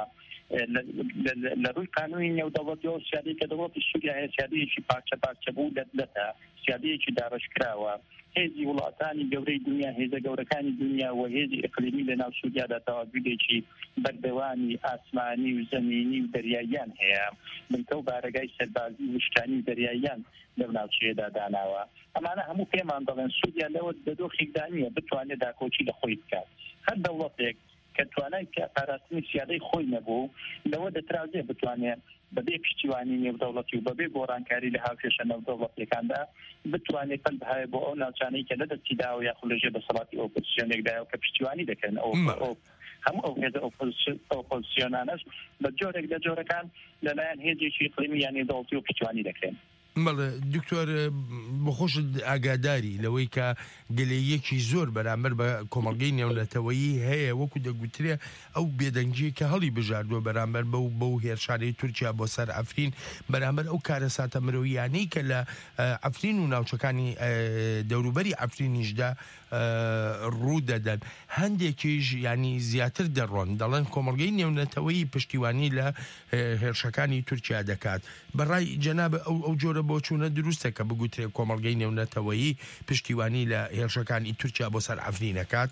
Q: لە ڕووی قانونی نێودەوڵەتیەوە. سیادەی کە دەوڵەتی سووریا هەیە سیادەیەکی پارچە بوو دەتە، سیادەیەکی داڕشکراوە. هێزی وڵاتانی گەورەی دنیا، هێزە گەورەکانی دنیا و هێزی ئیقلیمی لە ناو سووریادا تەواویدێکی بەردەوانی ئاسمانی و زەمینی و دەریاییان هەیە، بنکە و بارەگای سەربازی وشکانی و دەریاییان لەو ناوچەیەدا داناوە. ئەمانە هەموو پێمان دەڵێن سووریا لەوە دۆخێکدا نییە بتوانێت داکۆچی لە خۆی بکات. هەر دەوڵەتێک کە توانای پاراستنی سیادەی خۆی نەبوو لەوە دەترازێ بتوانێت بەبێ پشتیوانی نێودەوڵەتی و بەبێ گۆڕانکاری لە هاوکێشە نێودەوڵەتیەکاندا بتوانێت پەل بهایە بۆ ئەو ناوچانەی کە لەدەستیداوە یاخود لەژێر دەسەڵاتی ئۆپۆزیسیۆنێکدایە کە پشتیوانی دەکەن. هەموو ئەو هێزە ئۆپۆزیسیۆنانەش بە جۆرێک لە جۆرەکان لەلایەن هێزێکی ئیقلیمی یان نێودەوڵەتی و پشتیوانی دەکرێن.
P: بەڵێ دکتۆر، بەخۆشت ئاگاداری لەوەی کە گلەیەکی زۆر بەرامبەر بە کۆمەڵگەی نێونەتەوەیی هەیە، وەکو دەگوترێ ئەو بێدەنگی کە هەڵی بژاردووە بەرامبەر بەو هێرشارەی تورکیا بۆ سەر ئەفرین، بەرامبەر ئەو کارە ساتە مرۆیانەی کە لە ئەفرین و ناوچەکانی دەوروبەری ئەفرینیشدا ڕوو دەدەن. هەندێکیش ینی زیاتر دەڕۆن، دەڵێن کۆمەڵگەی نێونەتەوەیی پشتیوانی لە هێرشەکانی تورکیا دەکات. بەڕای جەنابە ئەو جۆرە بۆچوونە دروستە کە بگوترێت کۆمەڵگەی نێونەتەوەیی پشتیوانی لە هێرشەکانی تورکیا بۆ سەر ئەفرینەکات؟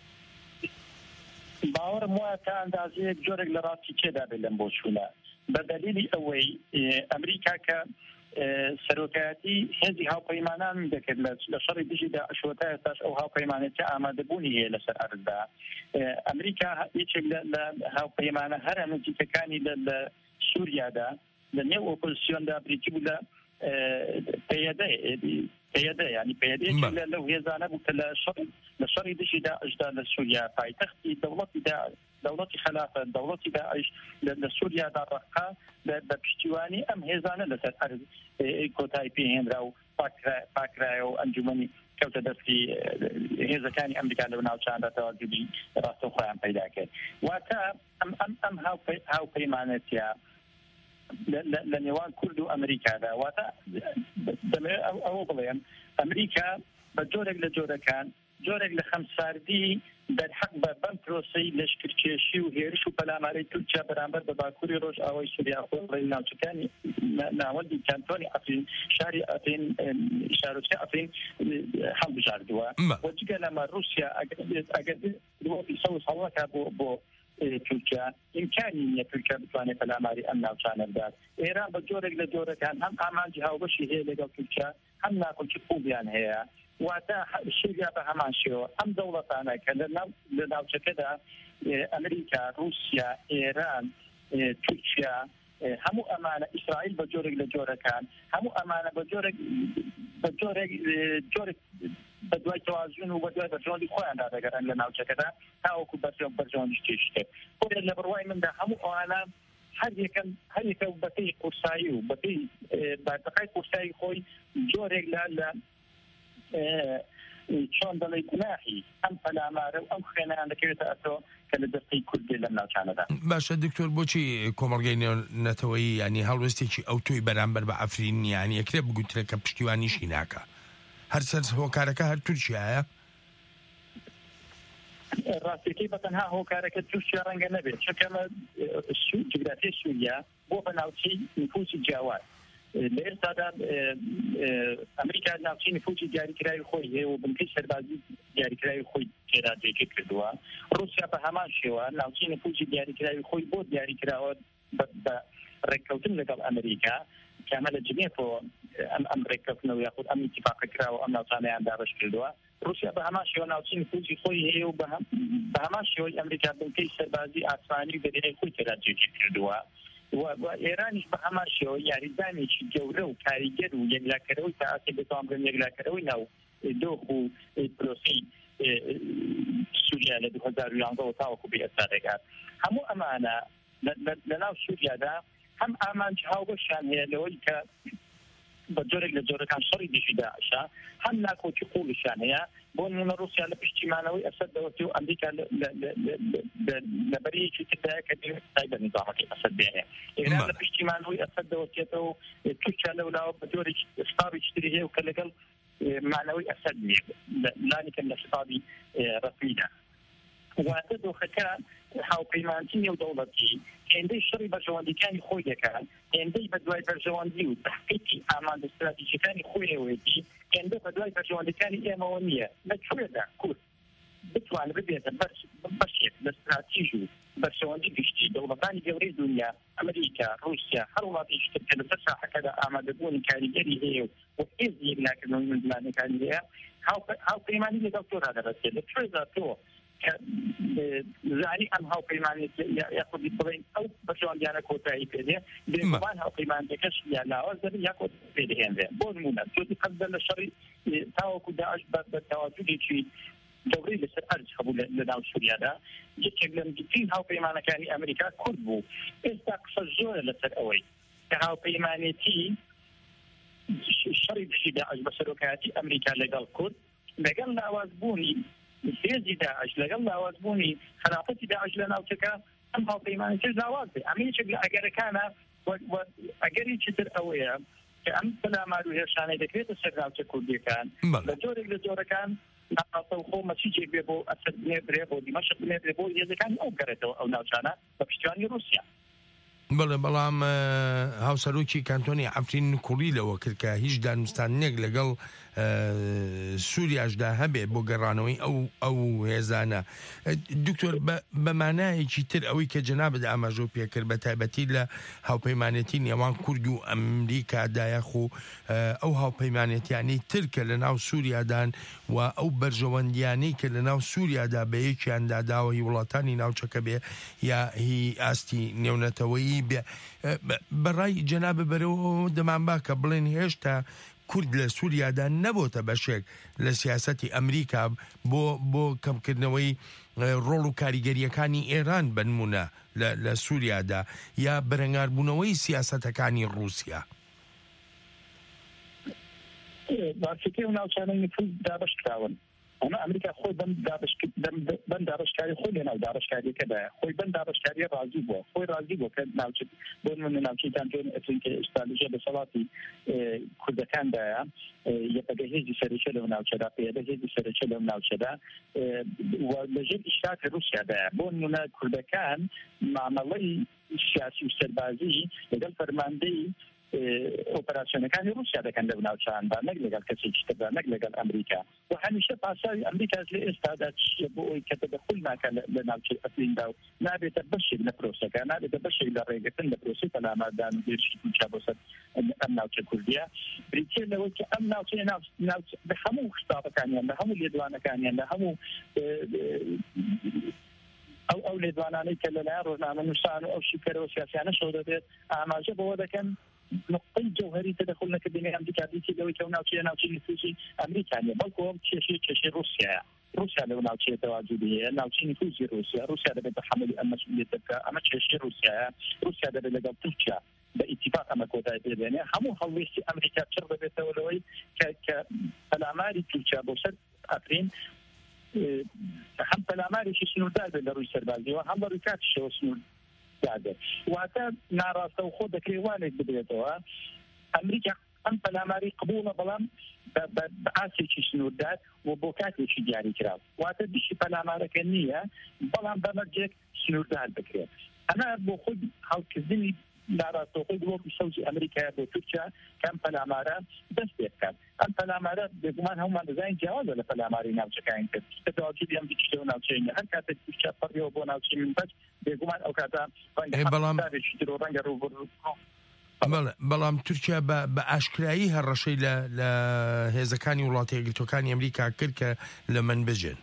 Q: باوەڕم وایە تا ئەندازەیەک جۆرێک لە ڕاستی تێدا بێت لەم بۆچوونە، بە دەلیلی ئەوەی ئەمریکا کە سەرۆکایەتی هێزی هاوپەیمانان دەکرد لە شەڕی دژی داعش تا ئێستاش ئەو هاوپەیمانێتی ئامادەبوونی هەیە لەسەر ئەرزدا. ئەمریکا یەکێک لە هاوپەیمانە هەرە نزیکەکانی لە سووریادا لە نێو ئۆپۆزیسیۆندا بریتی بوو لە پەیەدە، ینی پەیەدەیەکی لەو هێزانە بوو کە لە شەڕی دژی داعشدا لە سووریا پایتەختی دەوڵەتی خلافەت دەوڵەتی داعش لە سووریادا ڕەقا بە پشتیوانی ئەم هێزانە لەسەر ئەرز کۆتایی پێهێنرا و پاکرایە و ئەنجومەنی کەوتە دەستی هێزەکانی ئەمریکا لەو ناوچاندا تەواجدی ڕاستەوخۆیان پەیدا کرد. واتە ئەم هاوپەیمانەتیە لە نێوان کورد و ئەمریکادا، واتە دەمەوێت ئەوە بڵێم ئەمریکا بە جۆرێک لە جۆرەکان جۆرێک لە خەمساردی دەرحەق بە بەم پرۆسەی لەشکرکێشی و هێرش و پەلامارەی تورکیا بەرامبەر بە باکووری ڕۆژ ئاوای سووریا خۆڵی ناوچەکانی ناوەندی کانتۆنی ئەفرین، شاری ئەفرین، شارۆچکە ئەفرین هەڵبژاردووە. وەجگە لەمە رووسیا ئەگەر سەڵەکە بۆ تورکیا ئیمکانی نییە تورکیا بتوانێت پەلاماری ئەم ناوچانە بدات. ئێران بە جۆرێک لە جۆرەکان هەم ئامانجی هاوبەشی هەیە لەگەڵ تورکیا، هەم ناکۆکی خوبیان هەیە. واتە شێریا بە هەمان شێوە ئەم دەوڵەتانە کە لە ناوچەکەدا ئەمریکا، رووسیا، ئێران، تورکیا هەموو ئەمانە ئیسرائیل بە جۆرێک لە جۆرەکان هەموو ئەمانە بە جۆرێک بە دوای تەوازن و بە دوای بەرژەوەندی خۆیاندا دەگەڕن لە ناوچەکەدا تاوەکو بەرژەوەندی شتێ لە بڕوای مندا هەموو ئەوانە هەر یەکە بەپێی قورسایی و بەپێی بارتەقای قورسایی خۆی جۆرێک لە چۆن دەڵێ گوناحی ئەم پەلامارە و ئەم خوێنەیان دەکەوێتە ئەتۆ کە لە دەستەی کوردی لەم ناوچانەدا.
P: باشە دکتۆر بۆچی کۆمەڵگەی نێونەتەوەیی ینی هەڵوێستێکی ئەو تۆی بەرامبەر بە ئەفرین یانی یەکرێ بگوترێت کە پشتیوانیشی ناکە هەر سەر هۆکارەکە هەر تورکیایە؟
Q: ڕاستیەکەی بەتەنها هۆکارەکە تورکیا ڕەنگە نەبێت چونکە جغرافیای سووریا بۆ بەناوچەی نفوسی جیاواز لە ئێستادا ئەمریکا ناوچەی نفوسی دیاریکراوی خۆی هەیە و بنکەی سەربازی دیاریکراوی خۆی تێدا جێگیر کردووە. رووسیا بە هەمان شێوە ناوچەی نفوسی دیاریکراوی خۆی بۆ دیاریکراوە بە ڕێککەوتن لەگەڵ ئەمریکا کامە لە جنێڤەوە ئەم ڕێککەوتنەوە یاخود ئەم ئیتیفاقە کراوە ئەم ناوچانەیان دابەش کردووە. رووسیا بە هەمان شێوە ناوچەی نفوسی خۆی هەیە و بە هەمان شێوەی ئەمریکا بنکەی سەربازی ئاسمانی و دەریای خۆی تێدا جێگیر کردووە. و ئێرانیش بە هەمان شێوە یاریدانێکی گەورە و کاریگەر و یەکلاکەرەوەی تاعاتی بتوان بن یەکلاکەرەوەی ناو دۆخ و پرۆسی سووریا لە 2011 تاوەکو بە ئێستا دەگات. هەموو ئەمانە لە ناو سووریادا هەم ئامانج هاوبەشیان هەیە لەوەی کە بە جۆرێک لە جۆرەکان شەڕی دژی داعشە هەم ناکۆکی قوڵیشان هەیە بۆ نمونە رووسیا لە پشتیمانەوەی ئەسەد دەوەتی و ئەمریکا لە بەریەکی تردایە کە دەوێت بە نظامەکەی ئەسەد بێنێ. ئێران لە پشتیمانەوەی ئەسەد دەوەتێتەوە و تورکیا لەولاوە بە جۆرێکی خطابێکی تری هەیە و کە لەگەڵ مانەوەی ئەسەد نیە لانیکەن لە خطابی ڕەسمیدا. واتە دۆخەکە هاوپەیمانتی نێودەوڵەتی هێندەی شەڕی بەرژەوەندیەکانی خۆی دەکات هێندەی بە دوای بەرژەوەندی و تحقیقی ئامادە استراتیژیەکانی خۆیەوەیەتی هێندە بە دوای بەرژەوەندیەکانی ئێمەوە نییە لەکوێدا کورد بتوانێت ببێتە بەشێک لە استراتیژ و بەرژەوەندی گشتی دەوڵەتانی گەورەی دنیا ئەمریکا رووسیا هەر وڵاتێکی تر کە لەسەر ساحەکەدا ئامادەبوونی کاریگەری هەیە و هێز یەکلاکردنەوەی مندڵانەکانی هەیە هاوپەیمانی لەگەڵ تۆ ڕادەبەستێت لەکوێدا تۆ زانی ئەم هاوپەیمانی یاخودی بڵێن ئەو بەرژەوەندیانە کۆتایی پێدێ بێگومان هاوپەیمانیەکەش یا لاواز دەبێت یا کۆت پێدەهێنرێ. بۆ نمونە تۆ قەت لە شەڕی تاوەکو داعش بە تەواجودێکی گەورەی لەسەر ئەرج هەبوو لە ناو سووریادا یەکێک لە نزیکترین هاوپەیمانەکانی ئەمریکا کورد بوو. ئێستا قسە زۆرە لەسەر ئەوەی کە هاوپەیمانێتی شەڕی دژی داعش بە سەرۆکایەتی ئەمریکا لەگەڵ کورد لەگەڵ لاوازبوونی هێزی داعش لەگەڵ لاوازبوونی خلافەتی داعش لە ناوچەکە ئەم هاوپەیمانیەکەش لاواز بێ. ئەمەیەکێک لە ئەگەرەکانە ئەگەریی تر ئەوەیە کە ئەم پەلامار و هێرشانەی دەکرێتە سەر ناوچە کوردیەکان لە جۆرێک لە جۆرەکان ناقاسە و مەچیجێک بێ بۆ ئەسەد بنێبرێ بۆ دیمەشق بنێبرێ بۆ هێزەکانی ئەو گەڕێتەوە ئەو ناوچانە بە پشتیوانی رووسیا.
P: بەڵێ بەڵام هاوسەرۆکی کانتۆنی ئەفرین کوڕی لەوە کرد کە هیچ دانوستانێک لەگەڵ سووریاشدا هەبێ بۆ گەڕانەوەی ئەو هێزانە. دکتۆر بەمانایەکی تر ئەوەی کە جەنابەت ئاماژە پێکرد بە تایبەتی لە هاوپەیمانێتی نێوان کورد و ئەمریکادایەخ و ئەو هاوپەیمانێتیانەی ترکە لە ناو سووریادان و ئەو بەرژەوەندیانەی کە لە ناو سووریادا بە یەکیاندا داوای وڵاتانی ناوچەکە بێ یا هی ئاستی نێونەتەوەیی بێ بەڕای جەنابە بەرەوە دەمان با کە بڵێن هێشتا کورد لە سووریادا نەبۆتە بەشێک لە سیاسەتی ئەمریکا بۆ کەمکردنەوەی ڕۆڵ و کاریگەریەکانی ئێران بنمونە لە سووریادا یا بەرەنگاربوونەوەی سیاسەتەکانی رووسیا.
Q: باسیکەی و ناوچانەی نفوذ دابەش کراون. ئەمە ئەمریکا خۆی بەند دابشکاری خۆی لە ناو دابشکاریەکەدایە خۆی بەند دابشکاریە ڕازی بووە خۆی ڕازی بوو کە ناوچێت بۆ نمونە ناوچەیتان تۆن ئەفرین کە ئێستا لەژێر دەسەڵاتی کوردەکاندایە یەکەگە هێزی سەرچە لەو ناوچەدا پێدە هێزی سەرچە لەو ناوچەدا لەژێر ئیشراکی رووسیادایە بۆ نمونە کوردەکان مامەڵەی سیاسی و سەربازی لەگەڵ فەرماندەی ئۆپەراسیۆنەکانی رووسیا دەکەن لەو ناوچاندا نەک لەگەڵ کەسێکی تردا نەک لەگەڵ ئەمریکا و هەمیشە پاساوی ئەمریکاش لە ئێستادا چیە بۆ ئەوی کە تەدەخول ناکە لە ناوچەی ئەفریندا و نابێتە بەشێک لە پرۆسەکە نابێتە بەشێک لە ڕێگەکردن لە پرۆسی پەلاماردان و گێرشی کوچا بۆ سەر ئەم ناوچە کوردیە بریتێ لەوەی کە ئەم ناوچەی لە هەموو خستابەکانیان لە هەموو لێدوانەکانیان لە هەموو ئەو لێدوانانەی کە لەلایەن ڕۆژنامە نووسان و ئەو شیکەرەوە سیاسیانە شەو دەبێت ئاماژە بەوە دەکەن نقطەی جوهری تدخل نەکردنی ئەمریکابیی لەوەی کە ناوچەی نفوذی ئەمریکانیە بەڵکو ئەم کێشەی رووسیایە رووسیا لەو ناوچەیە تەواجودی هەیە ناوچەی نفوذی رووسیا دەبێت بەحەملی ئەم مەسئولیەت بکات ئەمە کێشەی رووسیا دەبێت لەگەڵ تورکیا باتفاق ئەمە کۆتای پێبێنێ هەموو هەڵوێستی ئەمریکا چڕ دەبێتەوە لەوەی کە پەلاماری تورکیا بۆ سەر ئەفرین هەم پەلامارێکی سنووردار بێت لە ڕووی سەربازیەوە هەم بە ڕووی کاتیشەوە سنووردار بێت واتە ناڕاستە و خۆ دەکرێوانێک ببێتەوە ئەمریکا ئەم پەلاماری قبوڵە بەڵام بە ئاسێکی سنووردار و بۆ کاتێکی دیاری کراوە واتە دیشی پەلامارەکە نییە بەڵام بەمەرجێک سنووردار بکرێت ئەمە بۆ خۆی هەڵکردنی ناڕاستەوەی گڵۆپی سەوزی ئەمریکا بۆ تورکیا کەم پەلامارە دەست پێ بکات ئەم پەلامارە بێگومان هەمومان دەزانین جیاوازە لە پەلاماری ناوچەکانی کرد تەواجودی ئەم دیکشتەوە ناوچەیە هەر کاتێک تورکیا پەڕیەوە بۆ ناوچەی منبەج بێگومان ئەو کاتە ڕەنگەشی تر و ڕەنگە ڕووبڕوو
P: بەڵام تورکیا بە ئاشکرایی هەڕەشەی لە هێزەکانی وڵاتی یەکگرتووەکانی ئەمریکا کرد کە لە منبەجن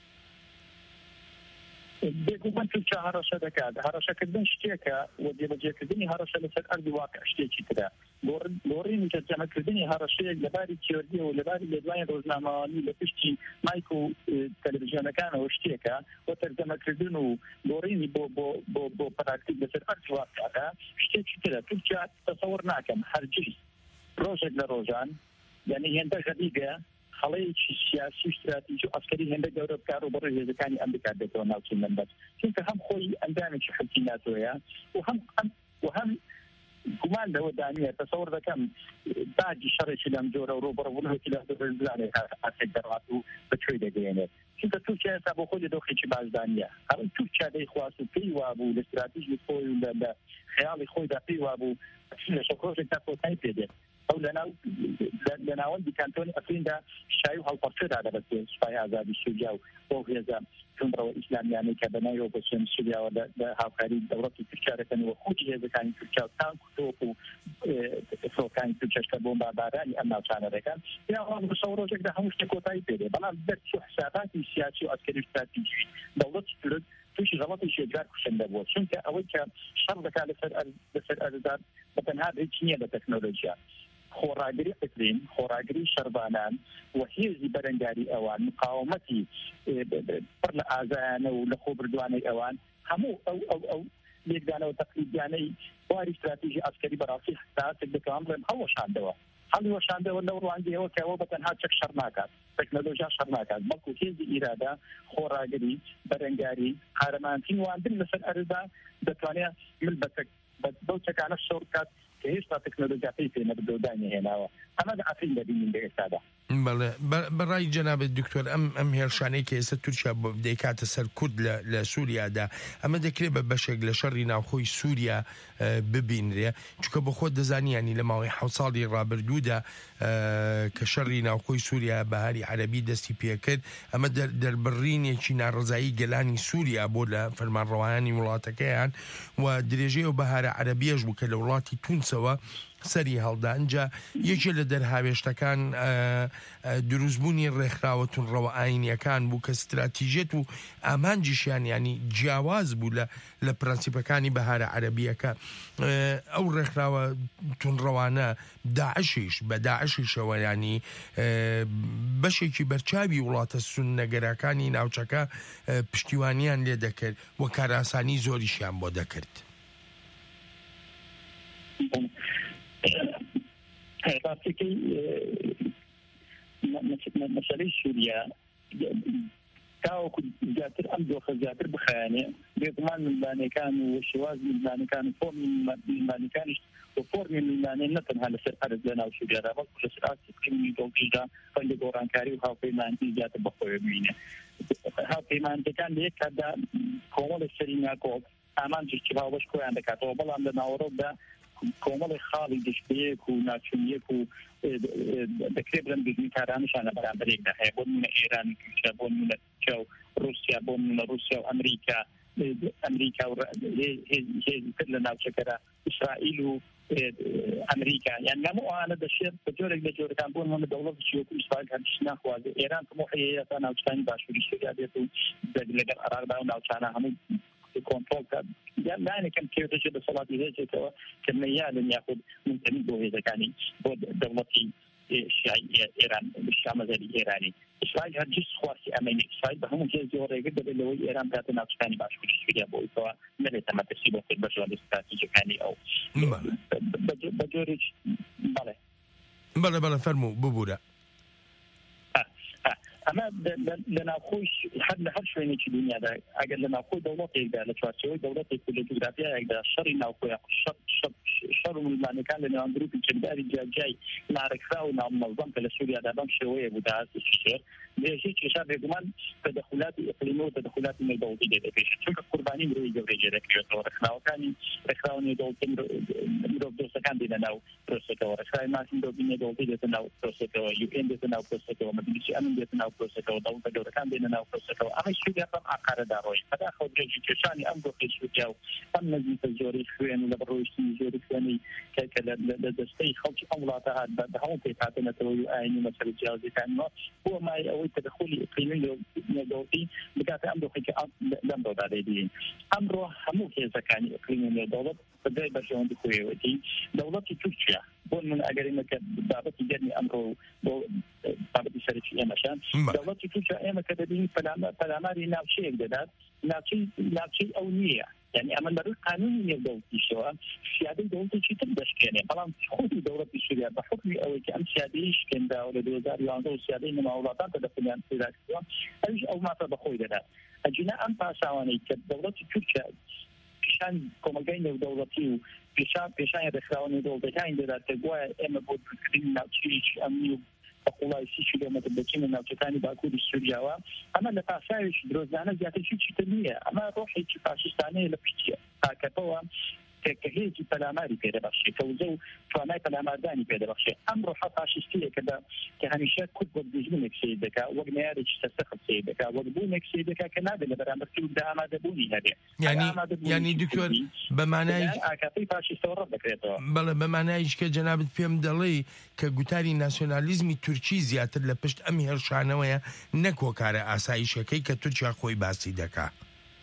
Q: بێگومان تورکیا هەڕەشە دەکات هەڕەشەکردن شتێکە و جێبەجێکردنی هەڕەشە لەسەر ئەردی واقع شتێکی ترە لۆڕینی تەرجەمەکردنی هەڕەشەیەک لەباری تیۆریە و لەباری لێدوانی ڕۆژنامەوانی لە پشتی مایک و تەلەڤیزیۆنەکانەوە شتێکە و تەرجەمەکردن و لۆڕینی بۆ پراکتیک لەسەر ئەرد واقعەکە شتێکی ترە تورکیا تەسەوڕ ناکەم هەرگیز ڕۆژێک لە ڕۆژان یعنی هێندە غەدیگە خەڵەیەکی سیاسی و استراتیژی و عسکەری هێندە گەورە بکار و بەڕێ هێزەکانی ئەمریکا بێتەوە ناوچەی منبەج چونکە هەم خۆی ئەندامێکی حەلکی ناتۆیە و هەم گومان لەوە دانیە تەسەوڕ دەکەم باجی شەڕێکی لەم جۆرە و ڕۆبەڕبوونەوەکی لە زانێک ئاسێک دەڕات و بەکوێ دەگەێنێت چونکە تورکیا ئێستا بۆ خۆی لە دۆخێکی باشدانیە هەڵی تورکیا دەیخواست و پێی وابوو لە استراتیژی خۆی و لە خەیاڵی خۆیدا پێی وابوو لە شەڕۆژێک تا کۆتایی پێدێت ئەو لە ناوەندی کانتۆنی ئەفریندا شای و هەڵپەرچەدا دەبێت سوپای ئازادی سووریا و بۆ هێزە تونڕەوە ئیسلامیانەی کە بەناویەوە بە چێن سووریاوە لە هاوکاری دەوڵەتی تورکیا دەکەنەوە خۆی هێزەکانی تورکیا و تانک و تۆپ و فڕۆکانی تورکیاشکە بۆمباربارانی ئەم ناوچانە دەکەن یاوان بە شەو ڕۆژێکدا هەموو شتێک کۆتایی پێدێ بەڵام دەرچی و حساباتی سیاسی و عەسکەری و استراتیژی دەوڵەتی تورک تووشی غەڵەتی شێجار کوشندە بووە چونکە ئەوەی کە شەڕ دەکات لەسەر ئەرزدار بەتەنها هیچ نییە لە تەکنۆلۆژیا خۆڕاگری قسرین خۆڕاگری شەربانان و هێزی بەرەنگاری ئەوان مقاومەتی پڕ لە ئازایانە و لە خۆبردوانەی ئەوان هەموو ئەو لێکدانەوە تەقلیدیانەی بواری استراتیژی عسکەری بەڕاستی حساسێک دەکەوان بڵێن هەڵوەشاندەوە لەو ڕوانگەیەوە کە ئەوە بەتەنها چەک شەڕ ناکات تەکنۆلۆژیا شەڕ ناکات بەڵکو هێزی ئیرادا خۆڕاگری بەرەنگاری قارەمانتین واندن لەسەر ئەرزدا دەتوانێت من بەو چەکانە شەڕ بکات کە هێشتا تەکنۆلۆژیاکەی پێ نەبدۆدانی هێناوە ئەمە لە ئەفرین دەبینین لە ئێستادا
P: بەڕای جەنابەت دکتۆر ئەم هێرشانەی کە ئێستا تورکیا دەیکاتە سەر کورد لە سووریادا ئەمە دەکرێت بە بەشێک لە شەڕی ناوخۆی سووریا ببینرێ چونکە بە خۆت دەزانیانی لە ماوەی 7 ساڵی ڕابردوودا کە شەڕی ناوخۆی سووریا بەهاری عەرەبی دەستی پێکرد ئەمە دەربڕینێکی ناڕزایی گەلانی سووریا بۆ لە فەرمانڕەوایانی وڵاتەکەیان و درێژەی و بەهارە عەرەبیەش بوو کە لە وڵاتی تونسەوە سەری هەڵدا ئەنجا یەکێ لە دەرهاوێشتەکان دروستبوونی ڕێکخراوە تونڕەوە ئاینیەکان بوو کە استراتیژێت و ئامانجیشیان ینی جیاواز بوو لە پرەنسیپەکانی بەهارە عەرەبیەکە ئەو ڕێکخراوە تونڕەوانە داعشیش بە داعشیشەوە ینی بەشێکی بەرچاوی وڵاتە سوننەگەرەکانی ناوچەکە پشتیوانیان لێ دەکرد و کاراسانی زۆریشیان بۆ دەکرد
Q: ڕاستیکەی مەسەلەی سووریا تاوەکو زیاتر ئەم دۆخە زیاتر بخایانێ بێگومان ملمانەکان و شێواز ملمانەکان و فۆرمی ملمانەکانیش و فۆرمی ملمانێ نەتەنها لەسەر ئەرز لە ناو سووریادا بەڵکو لەسەر ئاستی دڵگیشدا فەندی گۆڕانکاری و هاوپەیمانیی زیاتر بەخۆی ببینێ هاوپەیمانەکان لە یەک کاتدا کۆمەڵی سەری ناکۆڵ ئامانجێکی هاوبەش کۆیان دەکاتەوە بەڵام لە ناوەڕۆکدا کۆمەڵی خاڵی گشتەیەک و ناچوونیەک و دەکرێت بڵێن بزنی کارانشان لە بەرامبەرێکدا هەیە بۆ نمونە ئێران بۆ نمونە رووسیا بۆ نمونە رووسیا و ئەمریکا ئەمریکا و هێزتر لە ناوچەکەدا ئیسرائیل و ئەمریکا یان هەموو ئەوانە دەشێت بە جۆرێک لە جۆرەکان بۆ نمونە دەوڵەتێکی وەکو ئیسرائیل هەرگیز ناخوازێت ئێران تەمۆحەیە تا ناوچەکانی باشووری سووریا بێت و لەگەڵ عێراقدا و ناوچانە هەموو كنترول لا يعني كم كيف تجد الصلاة هيجة كميال ياخذ منتمي به إذا كان دولتي الشيعية إيران الشام الإيراني إسرائيل هرجس خواسي أمني إسرائيل بهم جزء ورقة اللي هو إيران بتاعتنا تكاني باشوف السوريا بوي سواء نبي تما تسيبه في البرجول الاستراتيجي كاني أو بجورج
P: بله فرمو ببورا
Q: أما لنا خوش حد لحد شوي نيجي الدنيا ده أجل لنا خوش دولتي ده لشوارشوي دولتي كل جغرافيا ده شر ناوخويا شر من ما كان لنا أندرو في الجبال جاي نعرفها وننظم في سوريا ده بام شوية وده الشر ليش شاب يقولون تدخلات إقليمية وتدخلات من الدولة ده فيش شو كقرباني مروي جورجيا ده كيوتو رخلاو كاني رخلاوني دولتي مروي كان دينا ناو بروسيكو رخلاي ما في دولتي دولتي ده ناو بروسيكو UN ده ناو بروسيكو ما بيجي أمن ده ناو بروسيكو دولة جورجيا كان دينا ناو بروسيكو أما شو ده كم عقارة داروي هذا خود جورجيا شاني أم بروسيكو شو جاو أم نزيد الجوري خوين ولا برويش الجوري خويني كلا لدستي خلص أملاته هذا هم في تعتنا توي أيني مثل جاوزي كان هو ما أو تدخلي إقليمي دولتي بقات أمره حكي لم دود عليه أمره همو كذا كان إقليمي دولة بدأ برجعون بخويه ودي دولة تركيا بون من أجريمك بابت جرني أمره بابت سريع مشان دولة تركيا أيام كذا فلاماري نافشي جداد نافشي أولية يعني أما نرى قانونية دولتي شو سيادة دولتي شيء تبدأش كأنه بلان خودي دولة سوريا بحكم أو كأن سياديش كان دولة دوزار يانزو سيادة إنما أولادان تدخلين في ذاك أيش أو ما تدخل ده أجينا أم باسواني كدولة تركيا كشان كمجين دولتي وكشان يدخلون دولتي كان ده تقوى أما بود كريم ناتشيش أميو بقولای 30 کیلومتر بچین ناوچەکانی باکووری سووریاوە ئەمە لە پاساویش درۆزانە زیاتر هیچ نییە ئەمە ڕۆحێکی فاشیستانەیە لە پشتیە تاکەتەوە کە هێزی پەلاماری پێدەبەخشێت کەوزە و توانای پەلاماردانی پێدەبەخشێت ئەم ڕۆحە فاشیستیە کە هەمیشە کورد وەک دوژمنێک سێ دەکات وەک نارێکی سەرسەخت سێ دەکات وەک بوونێک سێ دەکات کە نابێت لە بەرامبەر دا ئامادەبوونی هەبێت
P: یعنی دکتۆر بەمانای
Q: ئاکاتی فاشیستەوە ڕەت دەکرێتەوە
P: بەڵێ بەمانایش کە جەنابەت پێم دەڵێ کە گوتاری ناسیۆنالیزمی تورکی زیاتر لە پشت ئەم هێرشانەوەیە نەک وەکارە ئاسایشەکەی کە تورکیا خۆی باسی دەکات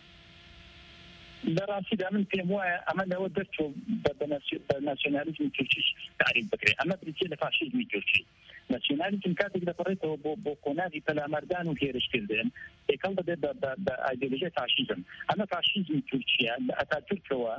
Q: لراسي ده من تيموه أما لو درتو بناسيوناليزم تركي تعريف بكري أما بريتي لفاشيزم تركي ناسيوناليزم كاتب لقريته بقنادي بلا مردان وكيرش كردين يكال ده بأيديولوجيا فاشيزم أما فاشيزم تركيا أتاتورك هو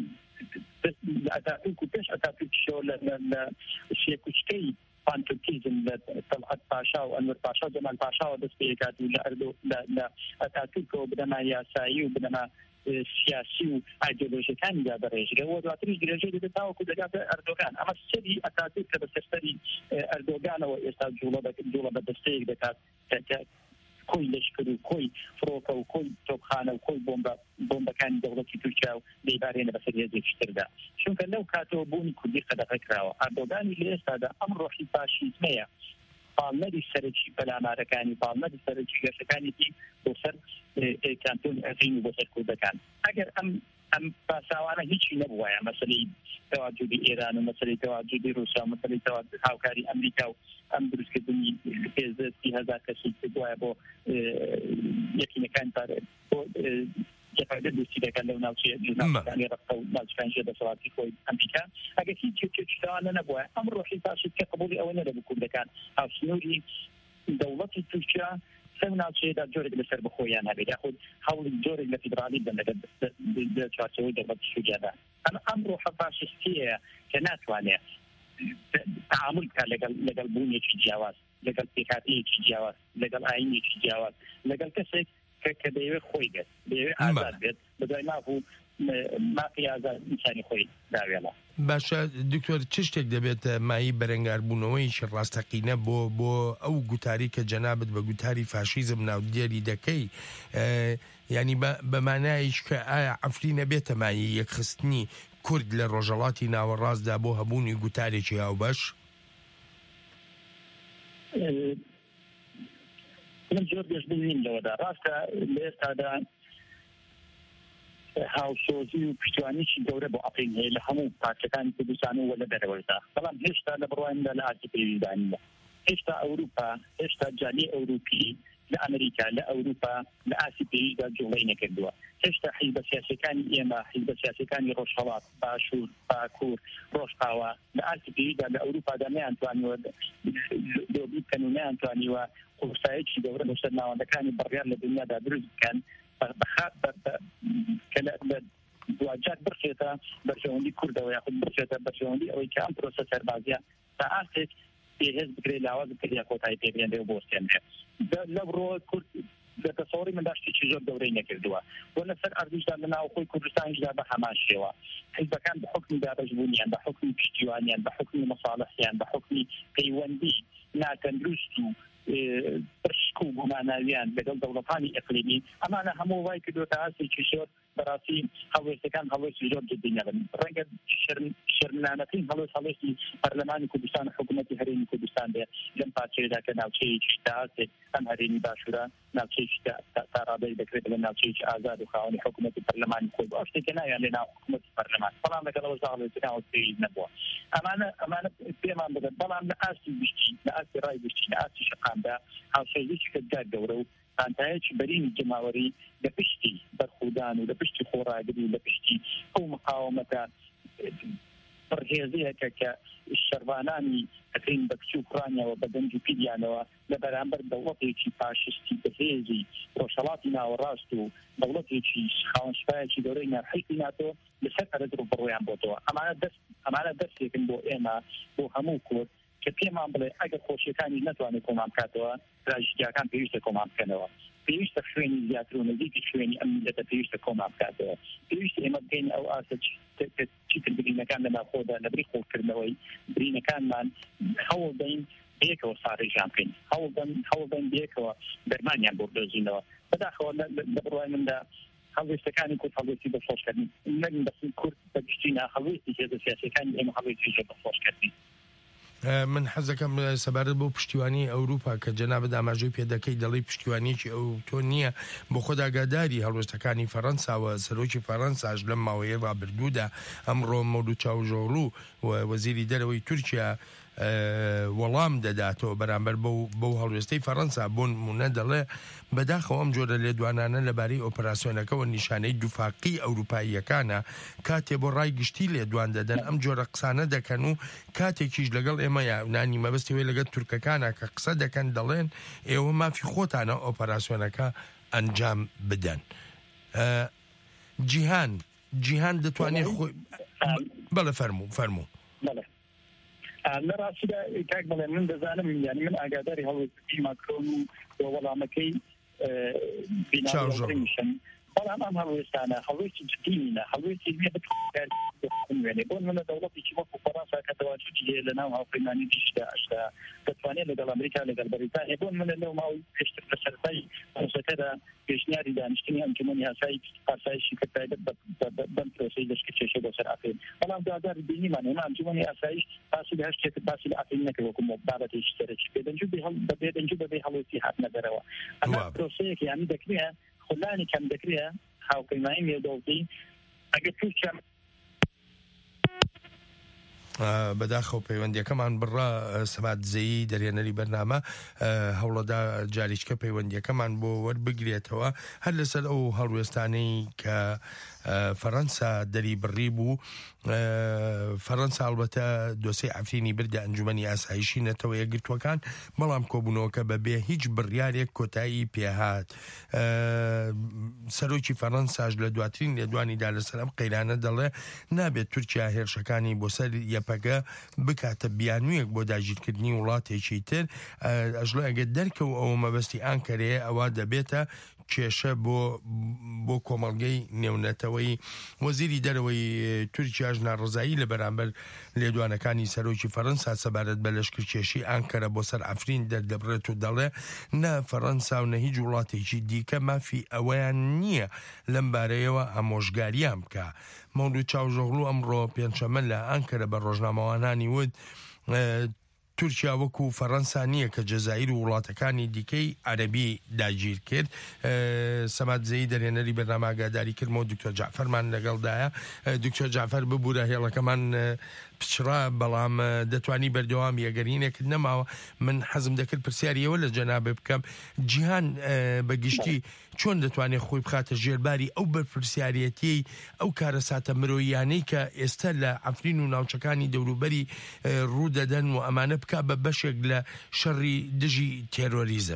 Q: أتاتورك وبيش أتاتورك شو لشيكوشكي بانتوركيزم طلعت باشا وأنور باشا وجمال باشا ودس بيكاتو لأردو أتاتورك وبدما ياسايي وبدما سیاسی و ایدئولوژیکانی دا برێژرێ و دواتریش درێژەی دەبێت تاوەکو دەگاتە ئەردۆغان ئەمە سەری ئەتاتورک کە بە سەرسەری ئەردۆغانەوە ئێستا جوڵە بە دەستەیەک دەکات کۆی لەشکر و کۆی فڕۆکە و کۆی تۆپخانە و کۆی بۆمبەکانی دەوڵەتی تورکیا و دەیبارێنە بەسەر هێزێکی تردا چونکە لەو کاتەوە بوونی کوردی قەدەغەکراوە ئەردۆغانی لە ئێستادا ئەم ڕۆحی فاشیزمەیە پاڵنەری سەرەکی پەلامارەکانی پاڵنەری سەرەکی گەشەکانیی بۆ سەر کانتۆن ئەفرین و بۆ سەر کوردەکان ئەگەر ئەم پاساوانە هیچی نەبووایە مەسەلەی تەواجودی ئێران و مەسەلەی تەواجودی رووسیا و مەسەلەی هاوکاری ئەمریکا و ئەم دروستکردنی هێزە 30,000 کەسی بووایە بۆ یەکینەکان بۆ جفاده دوستی دکان لو ناوچه رفته و ناوچه دەسەڵاتی خۆی ئەمریکا ئەگەر هیچ شتانە نەبووە ئەم ڕۆحی فاشیست کە قبولی ئەوە نەدەبوو کوردەکان هاوسنووری دەوڵەتی تورکیا سەر ناوچەیەدا جۆرێک لەسەر بخۆیان هەبێت یاخود هەوڵی جۆرێک لە فیدرالی بن لە چوارچەوەی دەوڵەتی سووریادا ئەم ڕۆحە فاشیستیەیە کە ناتوانێت تعامل بکات لەگەڵ بوونێکی جیاواز لەگەڵ پێکاتەیەکی جیاواز لەگەڵ ئاینێکی جیاواز لەگەڵ کەسێک کە دەیەوێت خۆی بێت دەیەوێت ئازاد بێت بەدوای مافو مافی ئازاد ئینسانی خۆی داوێڵە
P: باشە دکتۆر چ شتێک دەبێت مایی بەرەنگاربوونەوەیشی ڕاستەقینە بۆ ئەو گوتاری کە جەنابەت بە گوتاری فاشیزم ناودێری دەکەی ینی بەمانایش کە ئایا ئەفرینە بێتە مایی یەکخستنی کورد لە ڕۆژەڵاتی ناوەڕاستدا بۆ هەبوونی گوتارێکی هاوبەش
Q: من زۆر گەشتبووین لەوەدا ڕاستە لە ئێستادا هاوسۆزی و پشتیوانیی گەورە بۆ ئەفرین هەیە لە هەموو پارچەکانی کوردستان و لە دەرەوەدا بەڵام هێشتا لە بڕوایمدا لە ئاتی پێویستدانیە هێشتا ئەوروپا هێشتا جالی ئەوروپی لە ئەمریکا لە ئەوروپا لە ئاسی پێویستدا جوڵەی نەکردووە هێشتا حیزبە سیاسەکانی ئێمە حیزبە سیاسەکانی ڕۆژهەڵات باشوور باکوور ڕۆژقاوە لە ئاسی پێویستدا لە ئەوروپادا نەیانتوانیوە دۆبی بکەن و نەیانتوانیوە قورسایەکی گەورە لەسەر ناوەندەکانی بڕیار لە دنیادا دروست بکەن کە لە دوجار بڕچێتە بەرژەوەندی کوردەوە یاخود بڕچێتە بەرژەوەندی ئەوەی کە ئەم پرۆسە سەربازیە تا ئاستێک پێهێز بکرێت لاواز بکرێت یا کۆتایی پێبێنێ و بۆستێنێ لەو ڕۆ کورد لە تەسەوڕی مندا شتێکی زۆر گەورەی نەکردووە بۆ لەسەر ئەردوشدا لە ناوخۆی کوردستانیشدا بە هەمان شێوە حیزبەکان بە حوکمی دابەشبوونیان بە حوکمی پشتیوانیان بە حوکمی مەصالحیان بە حوکمی پەیوەندی ناکەندروست و پرشک و گوماناویان لەگەڵ دەوڵەتانی ئەقلیمی ئەمانە هەموو وای کردوتە ئاسێکی زۆر بەڕاستی هەڵوێستەکان هەڵوێستی زۆر جددی نەبن ڕەنگە شەرمنانەکەی هەڵوێستی پەرلەمانی کوردستان و حکوومەتی هەرێمی کوردستان بێ لەم پارچەیەدا کە ناوچەیەکی تا ئاسێک ئەم هەرێمی باشوورە ناوچەیەکی تا ڕادەی دەکرێت لە ناوچەیەکی ئازاد و خاوەنی حکوومەتی پەرلەمانی کورد ئەو شتێکە نایان لە ناو حکوومەتی پەرلەمان بەڵام لەگەڵەوە هەڵوێستەکان پێویست نەبووە ئەمانە پێمان بدەن بەڵام لە ئاستی گشتی لە ئاستی ڕای گشتی لە ئاستی شەقامدا هاوسەرگیری کردگار گەورە و ئانتایەکی بەرینی جەماوەری لە پشتی بەرخودان و لە پشتی خۆڕاگری و لە پشتی ئەو مقاومەتە پڕهێزەیەکە کە شەروانانی ئەکرین بە کچی و کوڕانیەوە بە دەنج و پیلانەوە لە بەرامبەر دەوڵەتێکی پاشستی بەهێزی ڕۆژهەڵاتی ناوەڕاست و دەوڵەتێکی خاوەنشپایەکی گەورەی ناحیقی ناتۆ لەسەر ئەرز و بڕۆیان بۆتەوە ئەمانە دەستێکن بۆ ئێمە بۆ هەموو کورد کە پێمان بڵێ ئەگەر خۆشیەکانی نەتوانێت کۆمان بکاتەوە تراژیدیاکان پێویستە کۆمان بکەنەوە پێویستە شوێنی زیاتر و نزیکی شوێنی ئەم میلەتە پێویستە کۆمان بکاتەوە پێویستە ئێمە بگەین ئەو ئاسە چیتر برینەکان لە ناوخۆدا لەبری خۆکردنەوەی برینەکانمان هەوڵ دەین بەیەکەوە ساڕێژیان بکەین هەوڵ دەین بەیەکەوە دەرمانیان بۆ بدۆزینەوە بەداخەوە لە بڕوای مندا هەڵوێستەکانی کورد هەڵوێستی بەخۆشکردنی نەبین بەسم کورد بەگشتینە هەڵوێستی هێزە سیاسەکانی ئێمە هەڵوێستی بەخۆشکردنی
P: من حەزەکەم سەبارەت بۆ پشتیوانی ئەوروپا کە جەنابەت ئاماژەی پێدەکەی دەڵی پشتیوانیی ئەو تۆ نییە بۆ خۆدا ئاگاداری هەڵوێستەکانی فەڕەنساوە سەرۆکی فەڕەنساش لەم ماوەیە ڕابردوودا ئەمڕۆ مەولود چاوژۆڵو وەزیری دەرەوەی تورکیا وەڵام دەداتەوە بەرامبەر بەو هەڵوێستەی فەڕەنسا بۆ نمونە دەڵێ بەداخەوە ئەم جۆرە لێدوانانە لەبارەی ئۆپەراسیۆنەکەەوە نیشانەی دووفاقی ئەوروپاییەکانە کاتێ بۆ ڕای گشتی لێدوان دەدەن ئەم جۆرە قسانە دەکەن و کاتێکیش لەگەڵ ئێمە نانی مەبەستیوێ لەگەڵ تورکەکانە کە قسە دەکەن دەڵێن ئێوە مافی خۆتانە ئۆپەراسیۆنەکە ئەنجام بدەن. جیهان دەتوانێت خۆی بەڵێ فەرموو
Q: لە ڕاستیدا کاک بڵێ من دەزانم یعنی من ئاگاداری هەڵوێستی ماکرۆن و وەڵامەکەی بیناڕۆژن بەڵام ئەم هەڵوێستانە هەڵوێستی جدینە هەڵوێستی نیە بێنێ بۆ منە دەوڵەتێکی وەکو فەڕەنسا کە تەواجودی هەیە لە ناو هاوپەیمانی دیشدا ئەشدا دەتوانێت لەگەڵ ئەمریکا لەگەڵ بەریتانیا بۆ منە لەو ماوەی پێشتر لە سەرەتای پرۆسەکەدا پێشنیاری دانیشتنی ئەنجومەنی ئاسایشی کە تایبەت بەم پرۆسەی لەشکێشە بۆ سەر ئافرین بەڵام دوادار بینیمان ئێمە ئەنجومەنی ئاسایش باسی لە هەشتێک باسی لە ئافرین نەکرد وەکو بابەتێکی سەرەکی پێدەنجوو بەبێ هەڵوێستی هاتنە دەرەوە ئەمە پرۆسەیەکی یانی دەکرێت خلانی کەم دەکرێت هاوپەیمانی نێودەوڵەتی ئەگەر تورکیا
P: بەداخەوە پەیوەندیەکەمان بڕا سەبات زەیی دەرێنەری بەرنامە هەوڵەدا جاریچکە پەیوەندیەکەمان بۆ وەربگرێتەوە هەر لەسەر ئەو هەڵوێستانەی کە فەڕەنسا دەری بڕی بوو. فەڕەنسا ئەڵبەتە دۆسەی ئەفرینی بردە ئەنجومەنی ئاسایشی نەتەوە یەکگرتوەکان بەڵام کۆبوونەوەکە بەبێ هیچ بڕیارێک کۆتایی پێهات. سەرۆکی فەڕەنساش لە دواترین لێدوانیدا لەسەر ئەم قەیرانە دەڵێ نابێت تورکیا هێرشەکانی بۆ سەر یەپەگە بکاتە بیانوویەک بۆ داگیرکردنی وڵاتێکی تر ئەژڵە ئەگەر دەرکەوت ئەوە مەبەستی ئانکەرەیە ئەوە دەبێتە کێشە بۆ کۆمەڵگەی نێونەتەوەی. وەزیری دەرەوەی تورکیاش ناڕزایی لە بەرامبەر لێدوانەکانی سەرۆکی فەڕەنسا سەبارەت بە لەشکرکێشی ئانکەرە بۆ سەر ئەفرین دەردەبرێت و دەڵێ نە فەڕەنسا و نە هیچ وڵاتێکی دیکە مافی ئەوەیان نییە لەم بارەیەوە ئامۆژگاریان بکە. مەولود چاوژۆغڵو ئەمڕۆ پێنجشەممە لە ئانکەرە بە ڕۆژنامەوانانی وت تورکیا وەکو فەڕەنسا نییە کە جەزایر و وڵاتەکانی دیکەی عەرەبی داگیر کرد. سەماد زەیی دەرێنەری بەرنامە ئاگاداری کردمەوە دکتۆر جعفەرمان لەگەڵدایە. دکتۆر جعفەر ببوورە هێڵەکەمان پچرا بەڵام دەتوانی بەردەوام یەگەرینێکت نەماوە. من حەزم دەکرد پرسیاریەوە لە جەنابێ بکەم، جیهان بەگشتی چۆن دەتوانێت خۆی بخاتە ژێرباری ئەو بەرپرسیارەتی ئەو کارەساتە مرۆییانەی کە ئێستا لە عەفرین و ناوچەکانی دەوروبەری ڕوودەدەن و ئەمانە بکا بە بەشێک لە شەڕی دژی تێرۆریزم؟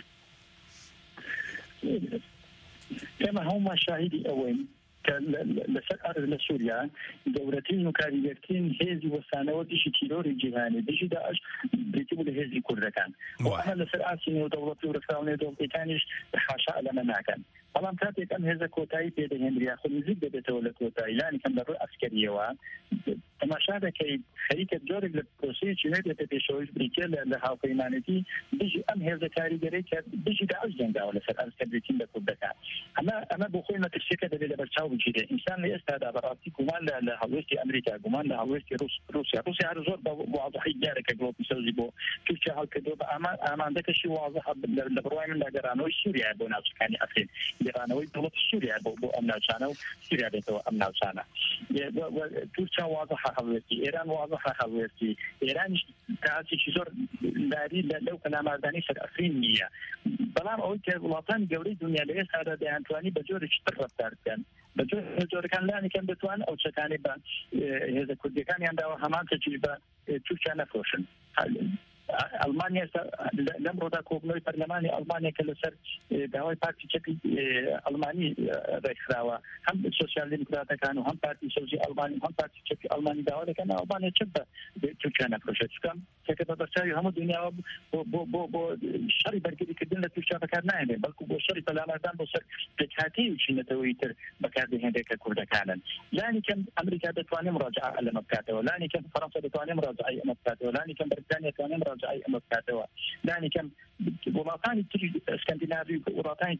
Q: ئێمە هەمومان شاهیدی ئەوەین کە لەسەر ئەرز لە سووریا گەورەترین و کاریگەرترین هێزی وەسانەوە دژی تیرۆری جیهانی دژی داعش بریتی بوو لە هێزی کوردەکان. ئەمە لەسەر ئاسی نێودەوڵەتی و ڕێکخراو نێودەوڵەتیەکانیش حاشا ئەلەمە ناکەن. بەڵام کاتێک ئەم هێزە کۆتایی پێدەهێنریا خۆ نزیک دەبێتەوە لە کۆتایی لانی کەم لەڕووی ئەسکەریەوە تەماشا دەکەیت خەریکە جۆرێک لە پرۆسەیەکی نێدێتە پێشەوەی بریتە لە هاوپەیمانەتی دژی ئەم هێزە کاریگەری کە دژی داعش جەنگاوە لەسەر ئەسکەربێتین لە کوردەکان. ئەمە بۆ خۆی مەترسیەکە دەبێت لە بەرچاو بگیرێ. ئینسان لە ئێستادا بەڕاستی گومان لە هەڵوێستی ئەمریکا، گومان لە هەڵوێستی رووسیا هەر زۆر بە واضحی دیارەکە گڵۆپی سەوزی بۆ تورکیا هەڵکردەوە بە ئاماندەکەشی واضح لە بڕوای من داگەڕانەوەی سووریا بۆ ناوچەکانی ئەفرین، گەڕانەوەی دەوڵەتی سووریا بۆ ئەم ناوچانە و سووریا بێتەوە ئەم ناوچانە. تورکیا واضح هەڵوێستی، ئێران واضح هەڵوێستی، ئێرانیش تاچێکی زۆر داری لەو کەلاماردانی سەر ئەفرین نییە. بەڵام ئەوەی کە وڵاتانی گەورەی دنیا لە ئێستادا دەیانتوانی بە جۆرێکی تر ڕەفتار بکەن، بە جۆرەکان لانیکەن دەتوان ئەو چەکانی بە هێزە کوردیەکانیان داوە هەمان تەجریبە بە تورکیا نەفرۆشن. ئەڵمانیا لەم ڕۆدا کۆبنەوەی پەرلەمانی ئەڵمانیا کە لەسەر داوای پارتی چەپی ئەڵمانی ڕێکخراوە، هەم سۆسیال دیموکراتەکان و هەم پارتی سەوزی ئەڵمانی هەم پارتی چەپی ئەڵمانی داوا دەکەن ئەڵمانیا چەپ بە تورکیا نەفرۆشێت. چکەم کە بە بەرچاوی هەموو دنیاوە بۆ شەڕی بەرگریکردن لە تورکیا بەکار نایێنێ، بەڵکو بۆ شەڕی پەلاماردان بۆ سەر پێکهاتەی چینەتەوەی تر بەکاردەهێنرێت کە کوردەکانن. لانی کەم ئەمریکا دەتوانێت مراجعە لەمە بکاتەوە، لانی کەم فەڕەنسا دەتوانێت مراجعەی ئەمە بکاتەوە، لانی کەم بەریتانیا دەتوانێت مراجعەی ئەمە بکاتەوە، لانی کەم وڵاتانی تری ئەسکەندیناڤی و وڵاتانی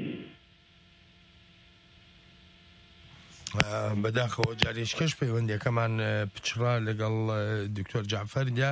P: بەداخەوە جارێشکەش پەیوەندیەکەمان پچڕا لەگەڵ دکتۆر جعفەردا.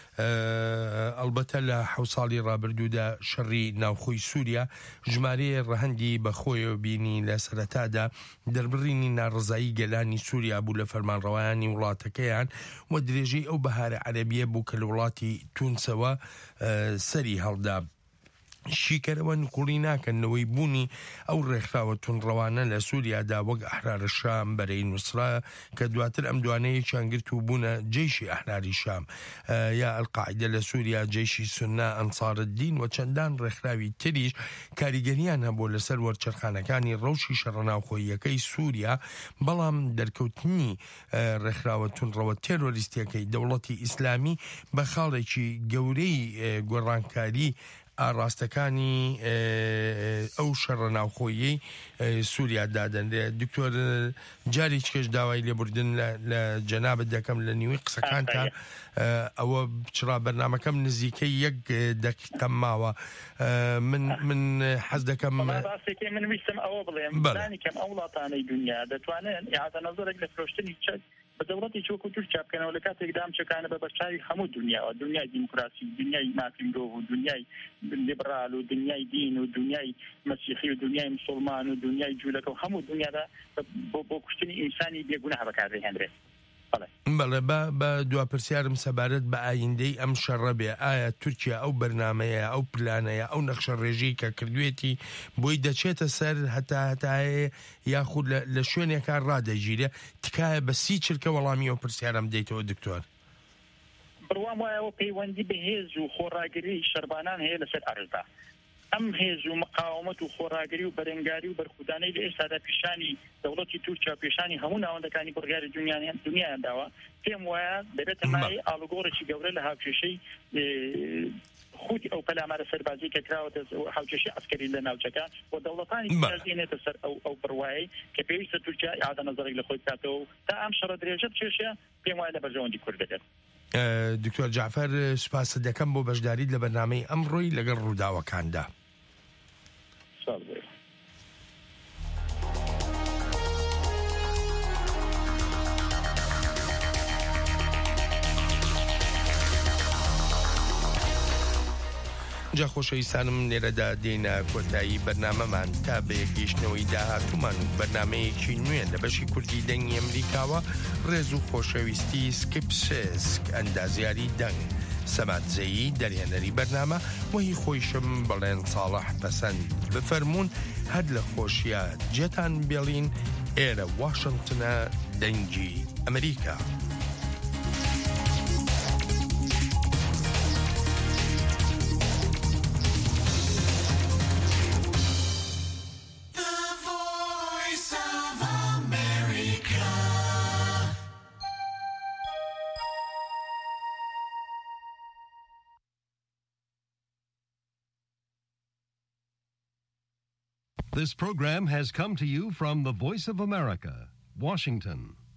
P: ئەلبەتە لە 7 ساڵی ڕابردوودا شەڕی ناوخۆی سووریا ژمارەیە ڕەهەندی بەخۆیەوە بینی لە سەرەتادا دەربڕینی ناڕزایی گەلانی سووریا بوو لە فەرمانڕەوایانی وڵاتەکەیان و درێژەی ئەو بەهارە عەرەبیە بوو کە لە وڵاتی تونسەوە سەری هەڵدا. شیکەرەوە نکوڵی ناکەنەوەی بوونی ئەو ڕێکخراوە تونڕەوانە لە سووریادا وەک ئەحرارە شام بەرەی نووسرا کە دواتر ئەم دوانەیەکیان گرت و بوونە جێیشی ئەحراری شام، یا ئەلقاعیدە لە سووریا، جێیشی سوننا، ئەنسارالدین و چەندان ڕێکخراوی تریش کاریگەریان هەبوو لەسەر وەرچەرخانەکانی ڕەوشی شەڕەناوخۆییەکەی سووریا. بەڵام دەرکەوتنی ڕێکخراوە تونڕەوە تێرۆریستیەکەی دەوڵەتی ئیسلامی بە خاڵێکی گەورەی گۆڕانکاری ئاڕاستەکانی ئەو شەڕە ناوخۆیی سووریا دادەنرێ. دکتۆر جارێکیش داوای لێبوردن لە جەنابەت دەکەم لە نیوەی قسەکانتە. ئەوە بچڕا بەرنامەکەم نزیکەی 1 دەقیقە ماوە. من حەز دەکەم
Q: ڕاستێکی من ویستم ئەوە بڵێم دانی کەم ئەو وڵاتانەی دنیا دەتوانێت ئیعادە نەزەرێک لە فرۆشتنی چەک بە دەوڵەتی چۆکو تورکیا بکەنەوە لە کاتێکدا ئەم چەکانە بە بەرچاوی هەموو دنیاوە، دنیای دیموکراسی، دنیای مافیندۆڤ و دنیای لیبرال و دنیای دین و دنیای مەسیحی و دنیای مسلمان و دنیای جوولەکە و هەموو دنیادا بۆ کوشتنی ئینسانی بێگوناه بەکاردەهێنرێت.
P: بەڵێ بە دواپرسیارم سەبارەت بە ئایندەی ئەم شەڕە بێ. ئایا تورکیا ئەو بەرنامەیە، ئەو پلانەیە، ئەو نەخشە ڕێژەی کە کردوێتی بۆی دەچێتە سەر هەتایە یاخود لە شوێنێکا ڕادەگیرێ؟ تکایە بە سی چرکە وەڵامی ئەو پرسیارم دەیتەوە دکتۆر.
Q: بڕوام وایەوە پەیوەندی بە هێز و خۆڕاگری شەربانان هەیە لەسەر ئەرزدا. ئەم هێز و مقاومەت و خۆڕاگری و بەرەنگاری و بەرخودانەی لە ئێستادا پیشانی دەوڵەتی تورکیا، پیشانی هەموو ناوەندەکانی بڕیاری دنیایان داوە. پێم وایە دەبێتە مای ئاڵوگۆڕێکی گەورە لە هاوکێشەی خودی ئەو پەلامارە سەربازی کە کراوەتە هاوکێشی عەسکەری لە ناوچەکە و دەوڵەتانی دێنێتە سەر ئەو بڕوایی کە پێویستە تورکیا ئیعادە نەزەرێک لە خۆی بکاتەوە تا ئەم شەڕە درێژە بچێشە. پێم وایە لە بەرژەوەندی کورد دەبێت.
P: دکتۆر جعفەر سوپاس دەکەم بۆ بەشداریت لە بەرنامەی ئەمڕۆی لەگەڵ ڕووداوەکاندا. جا خۆشەویستانم لێرەدا دێنە کۆتایی بەرنامەمان تا بە یەکگەیشتنەوەی داهاتوومان و بەرنمەیەکی نوێ لە بەشی کوردی دەنگی ئەمریکاوە ڕێز و خۆشەویستی سکپسێسک ئەندازیاری دەنگ سەماتزەیی دەرهێنەری بەرنامە وەهی خۆیشم بەڵێن ساڵح پەسەند بفەرمونون هەر لە خۆشیە جێتان بێڵین ئێرە واشنگتنە دەنگی ئەمریکا.
R: This program has come to you from the Voice of America, Washington.